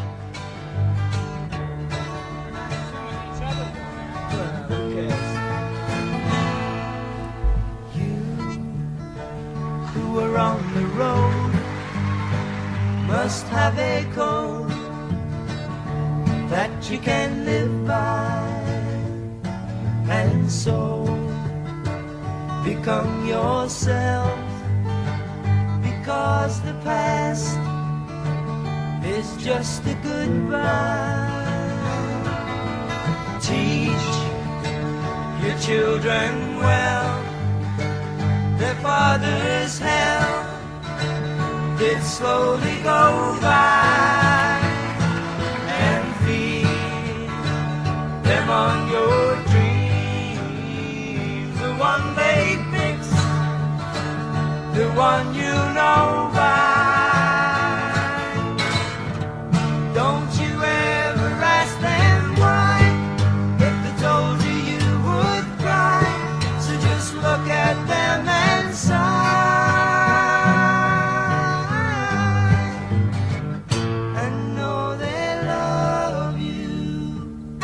Who are on the road must have a code that you can live by, and so become yourself, because the past is just a goodbye. Teach your children well, their father's hell did slowly go by, and feed them on your dreams, the one they fix, the one you know by. Don't you ever ask them why, if they told you you would cry, so just look at them and sigh, and know they love you.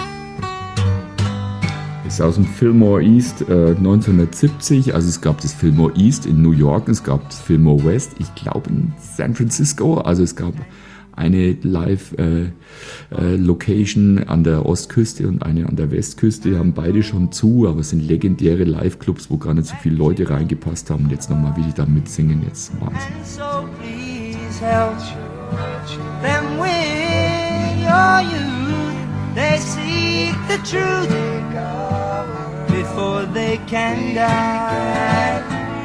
Ist aus dem Fillmore East 1970, also es gab das Fillmore East in New York, es gab das Fillmore West, ich glaube in San Francisco, also es gab eine Live-Location an der Ostküste und eine an der Westküste, die haben beide schon zu, aber es sind legendäre Live-Clubs, wo gar nicht so viele Leute reingepasst haben und jetzt nochmal, wie die da mitsingen, jetzt Wahnsinn. And so please help them with your youth. They seek the truth before they can die.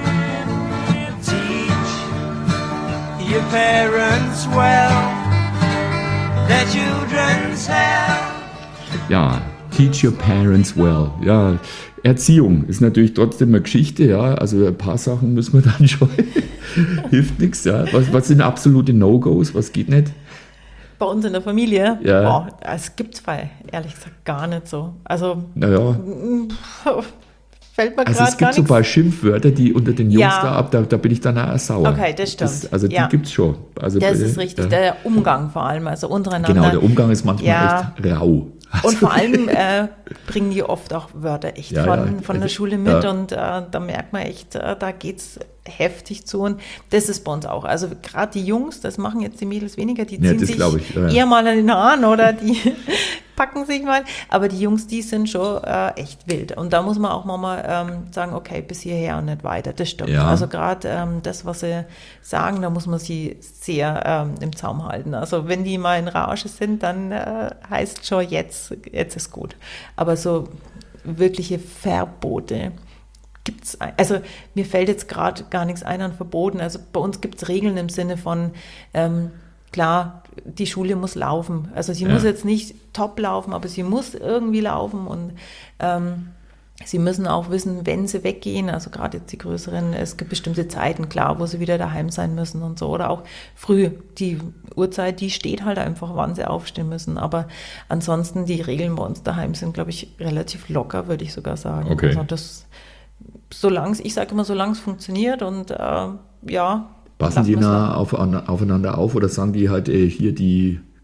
Teach your parents well, their children's hell. Ja, teach your parents well. Ja, Erziehung ist natürlich trotzdem eine Geschichte, ja. Also ein paar Sachen müssen wir dann schon. Hilft nichts, ja. Was sind absolute No-Gos? Was geht nicht? Bei uns in der Familie, Ja. es gibt zwei, ehrlich gesagt, gar nicht so. Also Naja, fällt mir also gerade es gar gibt so ein nichts. paar Schimpfwörter, die unter den Jungs Ja. da bin ich dann auch sauer. Okay, das stimmt. Also die Ja. gibt's schon. Also Das ist richtig, ja. der Umgang vor allem, also untereinander. Genau, der Umgang ist manchmal Ja. echt rau. Und vor allem bringen die oft auch Wörter echt Ja, von ja. der Schule mit Ja. und da merkt man echt, da geht's heftig zu und das ist bei uns auch. Also gerade die Jungs, das machen jetzt die Mädels weniger, die Ja, ziehen das sich glaub ich, ja. eher mal an den Haaren oder die packen sich mal, aber die Jungs, die sind schon echt wild und da muss man auch mal sagen, okay, bis hierher und nicht weiter, das stimmt. Ja. Also gerade das, was sie sagen, da muss man sie sehr im Zaum halten. Also wenn die mal in Rage sind, dann heißt schon, jetzt ist gut. Aber so wirkliche Verbote gibt's, also mir fällt jetzt gerade gar nichts ein an Verboten. Also bei uns gibt es Regeln im Sinne von, klar, die Schule muss laufen. Also sie muss jetzt nicht top laufen, aber sie muss irgendwie laufen und sie müssen auch wissen, wenn sie weggehen, also gerade jetzt die Größeren, es gibt bestimmte Zeiten, klar, wo sie wieder daheim sein müssen und so. Oder auch früh, die Uhrzeit, die steht halt einfach, wann sie aufstehen müssen. Aber ansonsten, die Regeln bei uns daheim sind, glaube ich, relativ locker, würde ich sogar sagen. Okay. Also das, ich sage immer, solange es funktioniert und ja. Passen lassen die wir's nah aufeinander auf oder sagen die halt hier die,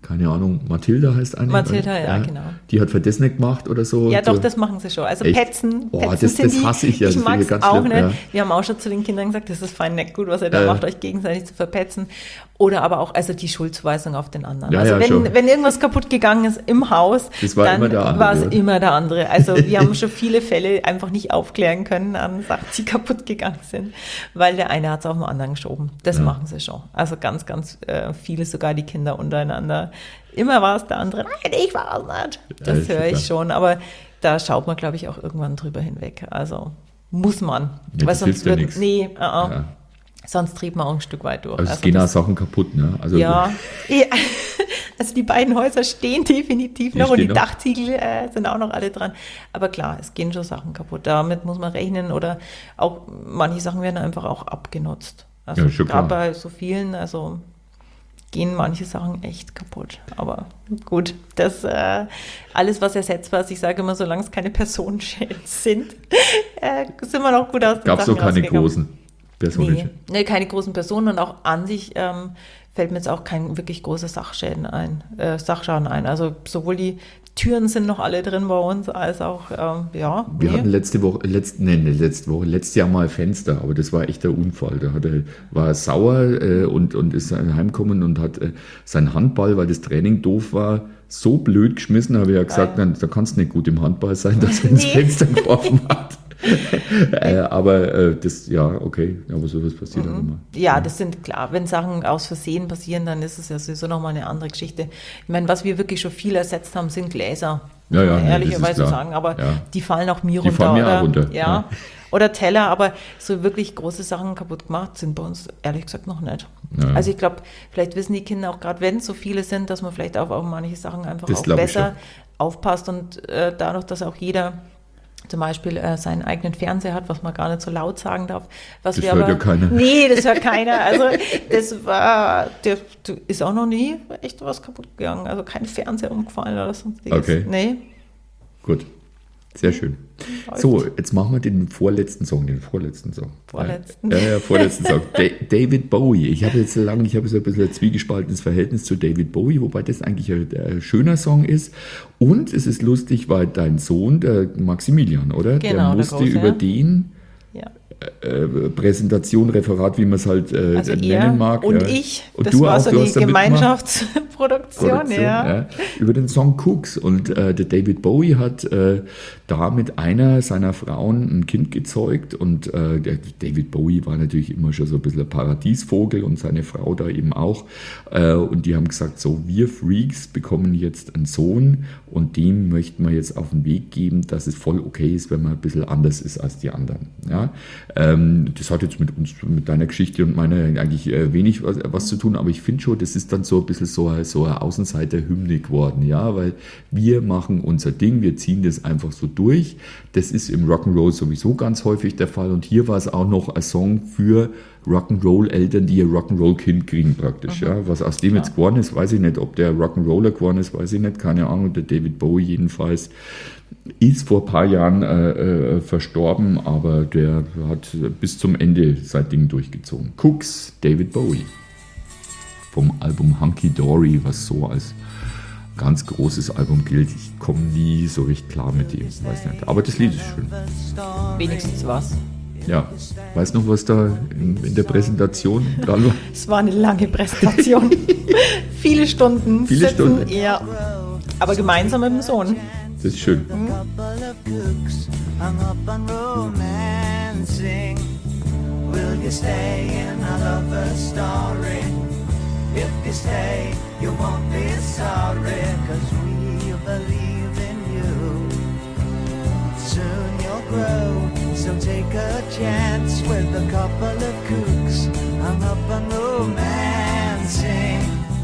keine Ahnung, Mathilda heißt eine. Mathilda, ja, genau. Die hat für das nicht gemacht oder so. Ja, und so. doch, das machen sie schon. Also Echt? Petzen, Oh, Petzen das sind die. hasse ich ja. Ich Das mag finde es ich ganz auch schlimm, nicht. ja. Wir haben auch schon zu den Kindern gesagt, das ist fein nicht gut, was ihr da macht, euch gegenseitig zu verpetzen. Oder aber auch also die Schuldzuweisung auf den anderen. Ja, also ja, schon. wenn irgendwas kaputt gegangen ist im Haus, Das war dann immer der andere, war es oder? immer der andere. Also wir haben schon viele Fälle einfach nicht aufklären können an Sachen, die kaputt gegangen sind, weil der eine hat es auf den anderen geschoben. Das machen sie schon. Also ganz, ganz viele, sogar die Kinder untereinander. Immer war es der andere, nein, ich war es nicht. Das Ja, höre ich super. schon, aber da schaut man, glaube ich, auch irgendwann drüber hinweg. Also muss man. Ja, das hilft ja nichts. Nee, Ja. sonst trieben wir auch ein Stück weit durch. Also es gehen auch das- Sachen kaputt, ne? Also ja. Ja, also die beiden Häuser stehen definitiv Die noch und die stehen noch. Dachziegel sind auch noch alle dran. Aber klar, es gehen schon Sachen kaputt. Damit muss man rechnen oder auch manche Sachen werden einfach auch abgenutzt. Also Ja, schon gerade klar. bei so vielen, also gehen manche Sachen echt kaputt. Aber gut, das alles, was ersetzbar ist, ich sage immer, solange es keine Personenschäden sind, sind wir noch gut aus den gab es Sachen noch keine rausgekommen. großen Personen. Nee, keine großen Personen und auch an sich fällt mir jetzt auch kein wirklich großer Sachschaden ein. Also sowohl die Türen sind noch alle drin bei uns, als auch, Wir hatten letztes Jahr mal Fenster, aber das war echt der Unfall. War er sauer und ist heimgekommen und hat seinen Handball, weil das Training doof war, so blöd geschmissen, habe ich ja gesagt, nein, da kannst du nicht gut im Handball sein, dass er ins Nee. Fenster geworfen hat. Aber das, ja, okay, aber sowas passiert auch immer. Ja, das sind klar, wenn Sachen aus Versehen passieren, dann ist es ja sowieso nochmal eine andere Geschichte. Ich meine, was wir wirklich schon viel ersetzt haben, sind Gläser. Ja, ja, Muss man nee, ehrlicherweise das ist klar. sagen, aber Ja. die fallen auch mir Die runter. fallen mir oder, auch runter, Ja. ja. Oder Teller, aber so wirklich große Sachen kaputt gemacht sind bei uns ehrlich gesagt noch nicht. Ja. Also ich glaube, vielleicht wissen die Kinder auch gerade, wenn es so viele sind, dass man vielleicht auf manche Sachen einfach Das auch glaub ich besser schon. aufpasst und dadurch, dass auch jeder zum Beispiel seinen eigenen Fernseher hat, was man gar nicht so laut sagen darf. Was Das wir hört aber, ja keiner. Nee, das hört keiner. Also das war, ist auch noch nie echt was kaputt gegangen. Also kein Fernseher umgefallen oder sonstiges. Okay. Nee. Gut, sehr schön. So, jetzt machen wir den vorletzten Song. Vorletzten? Ja, vorletzten Song. David Bowie. Ich habe so ein bisschen ein zwiegespaltenes Verhältnis zu David Bowie, wobei das eigentlich ein schöner Song ist. Und es ist lustig, weil dein Sohn, der Maximilian, oder? Genau, der der musste Große, über ja. den Ja. Präsentation, Referat, wie man es halt Also nennen er mag. und ja. ich, Und das du war auch, so du eine hast da mitgemacht. Gemeinschaftsproduktion, ja. Über den Song Cooks. Und der David Bowie hat da mit einer seiner Frauen ein Kind gezeugt. Und der David Bowie war natürlich immer schon so ein bisschen ein Paradiesvogel und seine Frau da eben auch. Und die haben gesagt, so, wir Freaks bekommen jetzt einen Sohn und dem möchten wir jetzt auf den Weg geben, dass es voll okay ist, wenn man ein bisschen anders ist als die anderen. Ja? Das hat jetzt mit uns, mit deiner Geschichte und meiner eigentlich wenig was zu tun, aber ich finde schon, das ist dann so ein bisschen so eine Außenseiter-Hymne geworden, ja, weil wir machen unser Ding, wir ziehen das einfach so durch. Das ist im Rock'n'Roll sowieso ganz häufig der Fall und hier war es auch noch ein Song für Rock'n'Roll-Eltern, die ihr Rock'n'Roll-Kind kriegen praktisch. Ja. Was aus dem jetzt geworden ist, weiß ich nicht. Ob der Rock'n'Roller geworden ist, weiß ich nicht. Keine Ahnung. Der David Bowie jedenfalls ist vor ein paar Jahren verstorben, aber der hat bis zum Ende sein Ding durchgezogen. Cooks, David Bowie. Vom Album Hunky Dory, was so als ganz großes Album gilt. Ich komme nie so richtig klar mit dem. Weiß nicht. Aber das Lied ist schön. Wenigstens was. Ja, weißt du noch, was da in der Präsentation dran war? Es war eine lange Präsentation. Viele Stunden. Viele Stunden. Ja. Aber gemeinsam mit dem Sohn. Das ist schön. Couple of cooks hung up on romancing. Will you stay in a lover's story? If you stay, you won't be sorry, 'cause we believe in you. Soon you'll grow, so take a chance with a couple of cooks hung up on romancing.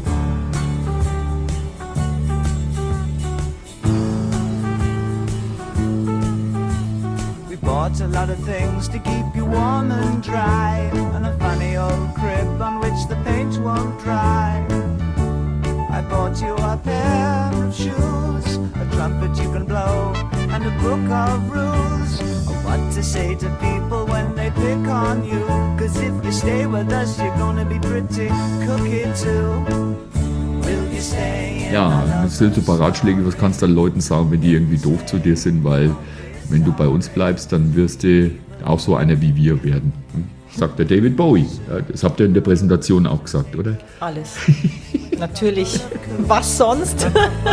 We bought a lot of things to keep you warm and dry, and a funny old crib on which the paint won't dry. I bought you a pair of shoes, a trumpet you can blow, and a book of rules of what to say to people when they pick on you. 'Cause if you stay with us, you're gonna be pretty cookie too. Will you stay in Ja, our das sind so ein paar Ratschläge, was kannst du den Leuten sagen, wenn die irgendwie doof zu dir sind, weil wenn du bei uns bleibst, dann wirst du auch so einer wie wir werden. Sagt der David Bowie. Ja, das habt ihr in der Präsentation auch gesagt, oder? Alles. Natürlich. Was sonst?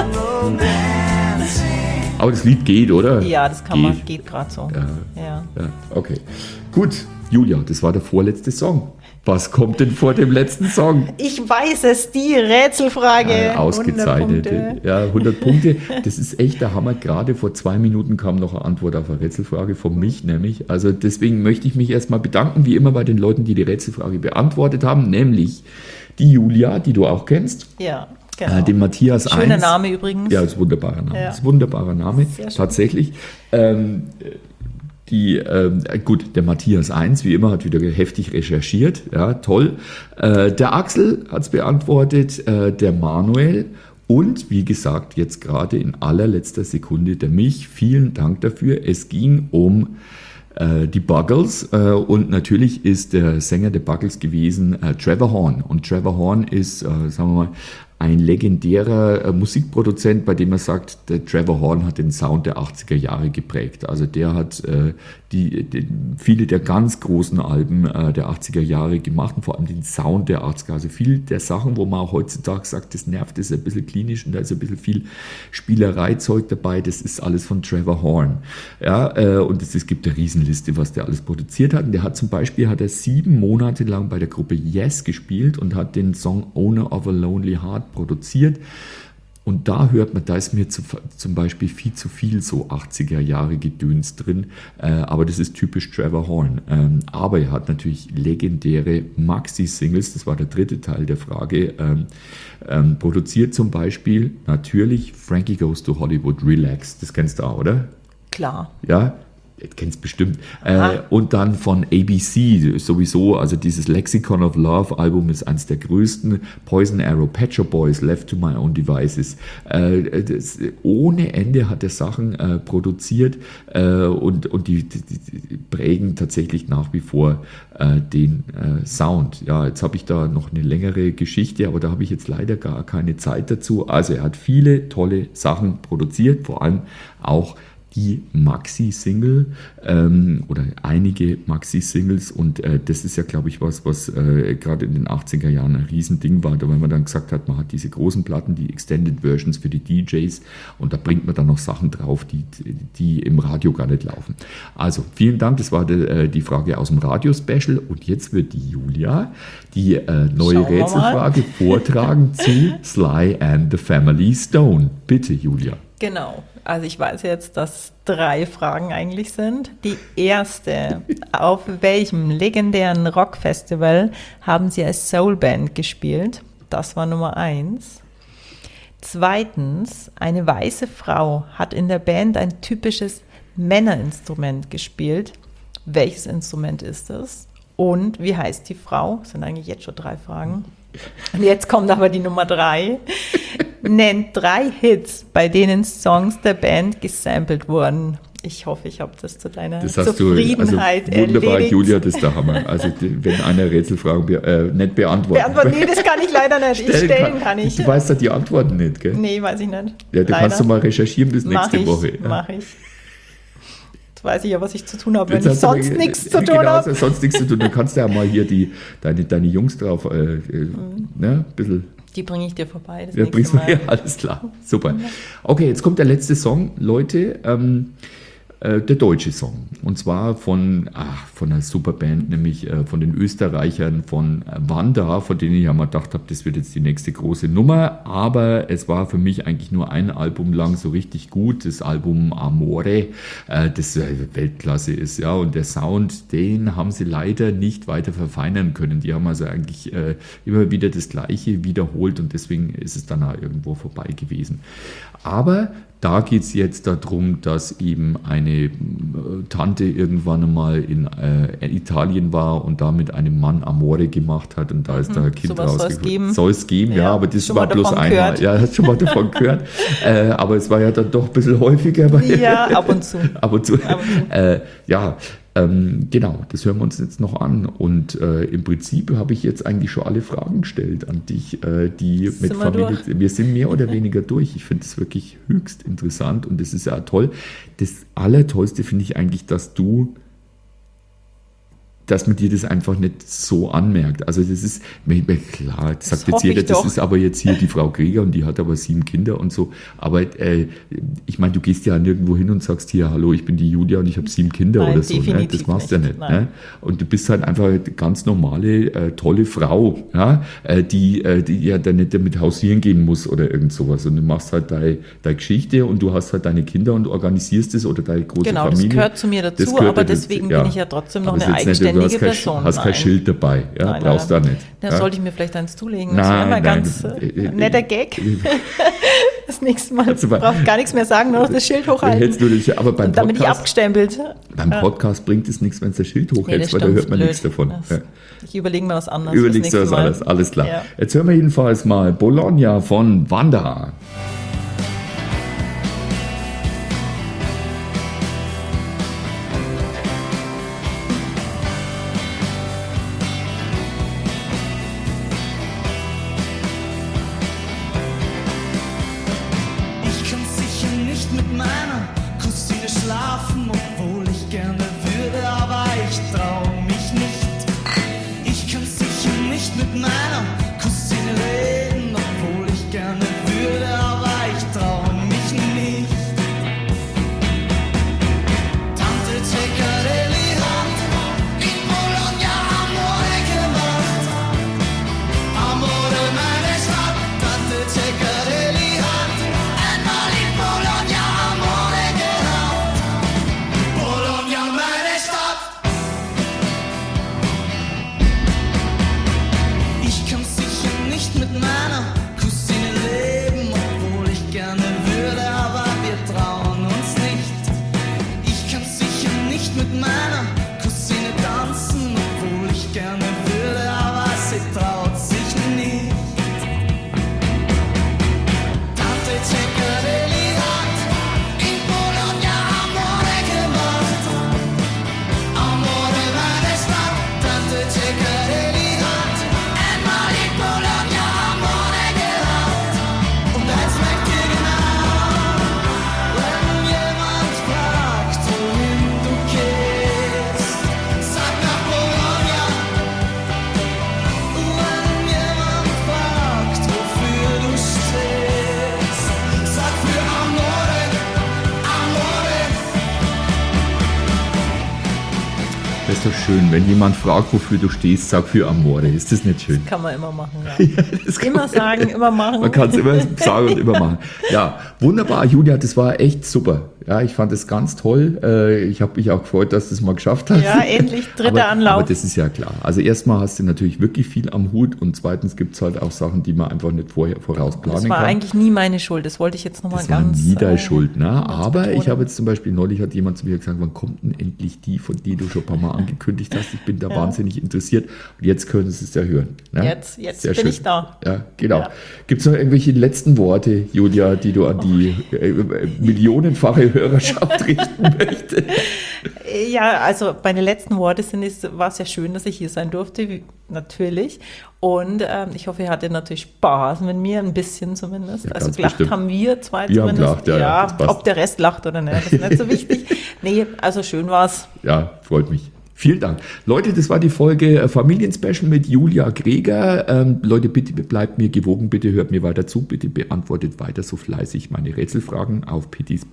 Aber das Lied geht, oder? Ja, das kann man, geht gerade so. Ja. Ja, okay. Gut, Julia, das war der vorletzte Song. Was kommt denn vor dem letzten Song? Ich weiß es, die Rätselfrage. Ausgezeichnet. 100 Punkte. Ja, 100 Punkte. Das ist echt der Hammer. Gerade vor 2 Minuten kam noch eine Antwort auf eine Rätselfrage von mich, nämlich. Also deswegen möchte ich mich erstmal bedanken, wie immer bei den Leuten, die die Rätselfrage beantwortet haben, nämlich die Julia, die du auch kennst. Ja, genau. Den Matthias Schöner 1. Name übrigens. Ja, ist ein wunderbarer Name. Ja. Ist ein wunderbarer Name, Sehr schön. tatsächlich. Gut, der Matthias 1, wie immer, hat wieder heftig recherchiert. Ja, toll. Der Axel hat es beantwortet, der Manuel und wie gesagt, jetzt gerade in allerletzter Sekunde der Mich. Vielen Dank dafür. Es ging um die Buggles und natürlich ist der Sänger der Buggles gewesen Trevor Horn. Und Trevor Horn ist, sagen wir mal, ein legendärer Musikproduzent, bei dem er sagt, der Trevor Horn hat den Sound der 80er Jahre geprägt. Also der hat viele der ganz großen Alben der 80er Jahre gemacht und vor allem den Sound der 80er. Also viel der Sachen, wo man auch heutzutage sagt, das nervt, ist ein bisschen klinisch und da ist ein bisschen viel Spielereizeug dabei. Das ist alles von Trevor Horn. Ja, und es gibt eine Riesenliste, was der alles produziert hat. Und der hat zum Beispiel 7 Monate lang bei der Gruppe Yes gespielt und hat den Song Owner of a Lonely Heart produziert. Und da hört man, da ist mir zum Beispiel viel zu viel so 80er Jahre Gedöns drin, aber das ist typisch Trevor Horn. Aber er hat natürlich legendäre Maxi-Singles, das war der dritte Teil der Frage, produziert zum Beispiel natürlich Frankie Goes to Hollywood, Relax, das kennst du auch, oder? Klar. Ja, du kennst bestimmt. Und dann von ABC sowieso, also dieses Lexicon of Love Album ist eines der größten. Poison Arrow, Pet Shop Boys, Left to My Own Devices. Ohne Ende hat er Sachen produziert und die prägen tatsächlich nach wie vor den Sound. Ja, jetzt habe ich da noch eine längere Geschichte, aber da habe ich jetzt leider gar keine Zeit dazu. Also er hat viele tolle Sachen produziert, vor allem auch die Maxi-Single oder einige Maxi-Singles und das ist ja, glaube ich, was gerade in den 80er Jahren ein Riesending war, da wenn man dann gesagt hat, man hat diese großen Platten, die Extended Versions für die DJs und da bringt man dann noch Sachen drauf, die im Radio gar nicht laufen. Also vielen Dank, das war die Frage aus dem Radio-Special und jetzt wird die Julia die neue Rätselfrage vortragen zu Sly and the Family Stone. Bitte, Julia. Genau. Also ich weiß jetzt, dass 3 Fragen eigentlich sind. Die erste, auf welchem legendären Rockfestival haben Sie als Soulband gespielt? Das war Nummer 1. Zweitens, eine weiße Frau hat in der Band ein typisches Männerinstrument gespielt. Welches Instrument ist es? Und wie heißt die Frau? Das sind eigentlich jetzt schon 3 Fragen. Und jetzt kommt aber die Nummer 3. Nennt 3 Hits, bei denen Songs der Band gesampelt wurden. Ich hoffe, ich habe das zu deiner Zufriedenheit wunderbar, erledigt. Julia, das ist der Hammer. Also wenn einer Rätselfragen nicht beantwortet. Nee, das kann ich leider nicht. Stellen kann ich. Du weißt ja die Antworten nicht, gell? Nee, weiß ich nicht. Ja, da kannst du mal recherchieren bis nächste Woche. Ja. Mach ich. Jetzt weiß ich ja, was ich zu tun habe, wenn ich sonst nichts zu tun habe. Genau, sonst nichts zu tun. Dann kannst du ja mal hier deine Jungs drauf, ein bisschen. Die bringe ich dir vorbei. Das Ja, nächste Mal. ja, alles klar. Super. Okay, jetzt kommt der letzte Song, Leute. Der deutsche Song. Und zwar von einer Superband, nämlich von den Österreichern von Wanda, von denen ich ja mal gedacht habe, das wird jetzt die nächste große Nummer. Aber es war für mich eigentlich nur ein Album lang so richtig gut. Das Album Amore, das Weltklasse ist. Ja, und der Sound, den haben sie leider nicht weiter verfeinern können. Die haben also eigentlich immer wieder das Gleiche wiederholt und deswegen ist es dann auch irgendwo vorbei gewesen. Aber da geht es jetzt darum, dass eben eine Tante irgendwann einmal in Italien war und da mit einem Mann Amore gemacht hat und da ist da ein Kind rausgekommen. Soll es geben, ja, aber das war bloß einmal. Ja, hast schon mal davon gehört. Aber es war ja dann doch ein bisschen häufiger. Ja, ab und zu. Ab und zu. Ja, Genau, das hören wir uns jetzt noch an. Und im Prinzip habe ich jetzt eigentlich schon alle Fragen gestellt an dich, die mit Familie. Wir sind mehr oder weniger durch. Ich finde es wirklich höchst interessant und das ist ja toll. Das Allertollste finde ich eigentlich, dass man dir das einfach nicht so anmerkt. Also das ist, klar, das sagt jetzt jeder, das ist aber jetzt hier die Frau Greger und die hat aber 7 Kinder und so. Aber ich meine, du gehst ja nirgendwo hin und sagst hier, hallo, ich bin die Julia und ich habe 7 Kinder. Nein, oder so. Ne? Das machst du ja nicht. Ne? Und du bist halt einfach eine ganz normale, tolle Frau, ja? Die ja dann nicht damit hausieren gehen muss oder irgend sowas. Und du machst halt deine Geschichte und du hast halt deine Kinder und organisierst es oder deine große Familie. Genau, das gehört zu mir dazu, aber deswegen bin ich ja trotzdem noch eine eigenständige Person. Du hast kein Schild dabei, ja? Nein, brauchst du da nicht. Da sollte ich mir vielleicht eins zulegen. Das wäre mal ganz netter Gag. Das nächste Mal braucht gar nichts mehr sagen, nur noch das Schild hochhalten. Aber beim Podcast, damit ich abgestempelt. Beim Podcast bringt es nichts, wenn du das Schild hochhältst, weil da hört man nichts davon. Ich überlege mir was anderes. Überlegst du was anderes, alles klar. Ja. Jetzt hören wir jedenfalls mal Bologna von Wanda. So schön, wenn jemand fragt, wofür du stehst, sag für Amore. Ist das nicht schön? Das kann man immer machen. Ja. Immer sagen, immer machen. Man kann es immer sagen und immer machen. Ja, wunderbar, Julia, das war echt super. Ja, ich fand es ganz toll. Ich habe mich auch gefreut, dass du es mal geschafft hast. Ja, endlich, dritter Anlauf. Aber das ist ja klar. Also erstmal hast du natürlich wirklich viel am Hut und zweitens gibt es halt auch Sachen, die man einfach nicht vorausplanen kann. Das war eigentlich nie meine Schuld. Das wollte ich jetzt nochmal ganz... Das war nie deine Schuld, ne? Aber ich habe jetzt zum Beispiel, neulich hat jemand zu mir gesagt, wann kommt denn endlich die, von der du schon ein paar Mal angekündigt hast? Ich bin da wahnsinnig interessiert und jetzt können Sie es ja hören. Ne? Jetzt bin ich da. Ja, genau. Ja. Gibt es noch irgendwelche letzten Worte, Julia, die du an die millionenfache Hörerschaft richten möchte? Ja, also meine letzten Worte sind, es war sehr schön, dass ich hier sein durfte, natürlich. Und ich hoffe, ihr hattet natürlich Spaß mit mir, ein bisschen zumindest. Ja, also gelacht bestimmt. Haben wir zwei wir zumindest. Haben gelacht, ja, ob der Rest lacht oder nicht, das ist nicht so wichtig. Nee, also schön war's. Ja, freut mich. Vielen Dank. Leute, das war die Folge Familienspecial mit Julia Greger. Leute, bitte bleibt mir gewogen, bitte hört mir weiter zu, bitte beantwortet weiter so fleißig meine Rätselfragen auf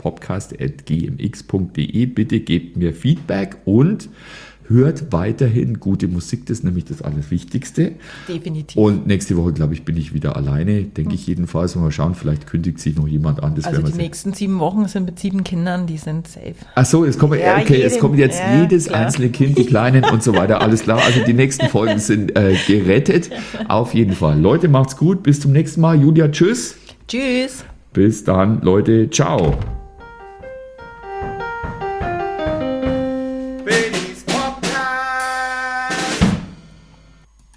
pittispodcast@gmx.de. Bitte gebt mir Feedback und hört weiterhin gute Musik, das ist nämlich das Allerwichtigste. Definitiv. Und nächste Woche, glaube ich, bin ich wieder alleine, denke ich jedenfalls. Mal schauen, vielleicht kündigt sich noch jemand an. Das also die nächsten 7 Wochen sind mit 7 Kindern, die sind safe. Ach so, es kommt jetzt jedes einzelne Kind, die Kleinen und so weiter, alles klar. Also die nächsten Folgen sind gerettet, auf jeden Fall. Leute, macht's gut, bis zum nächsten Mal. Julia, tschüss. Tschüss. Bis dann, Leute, ciao.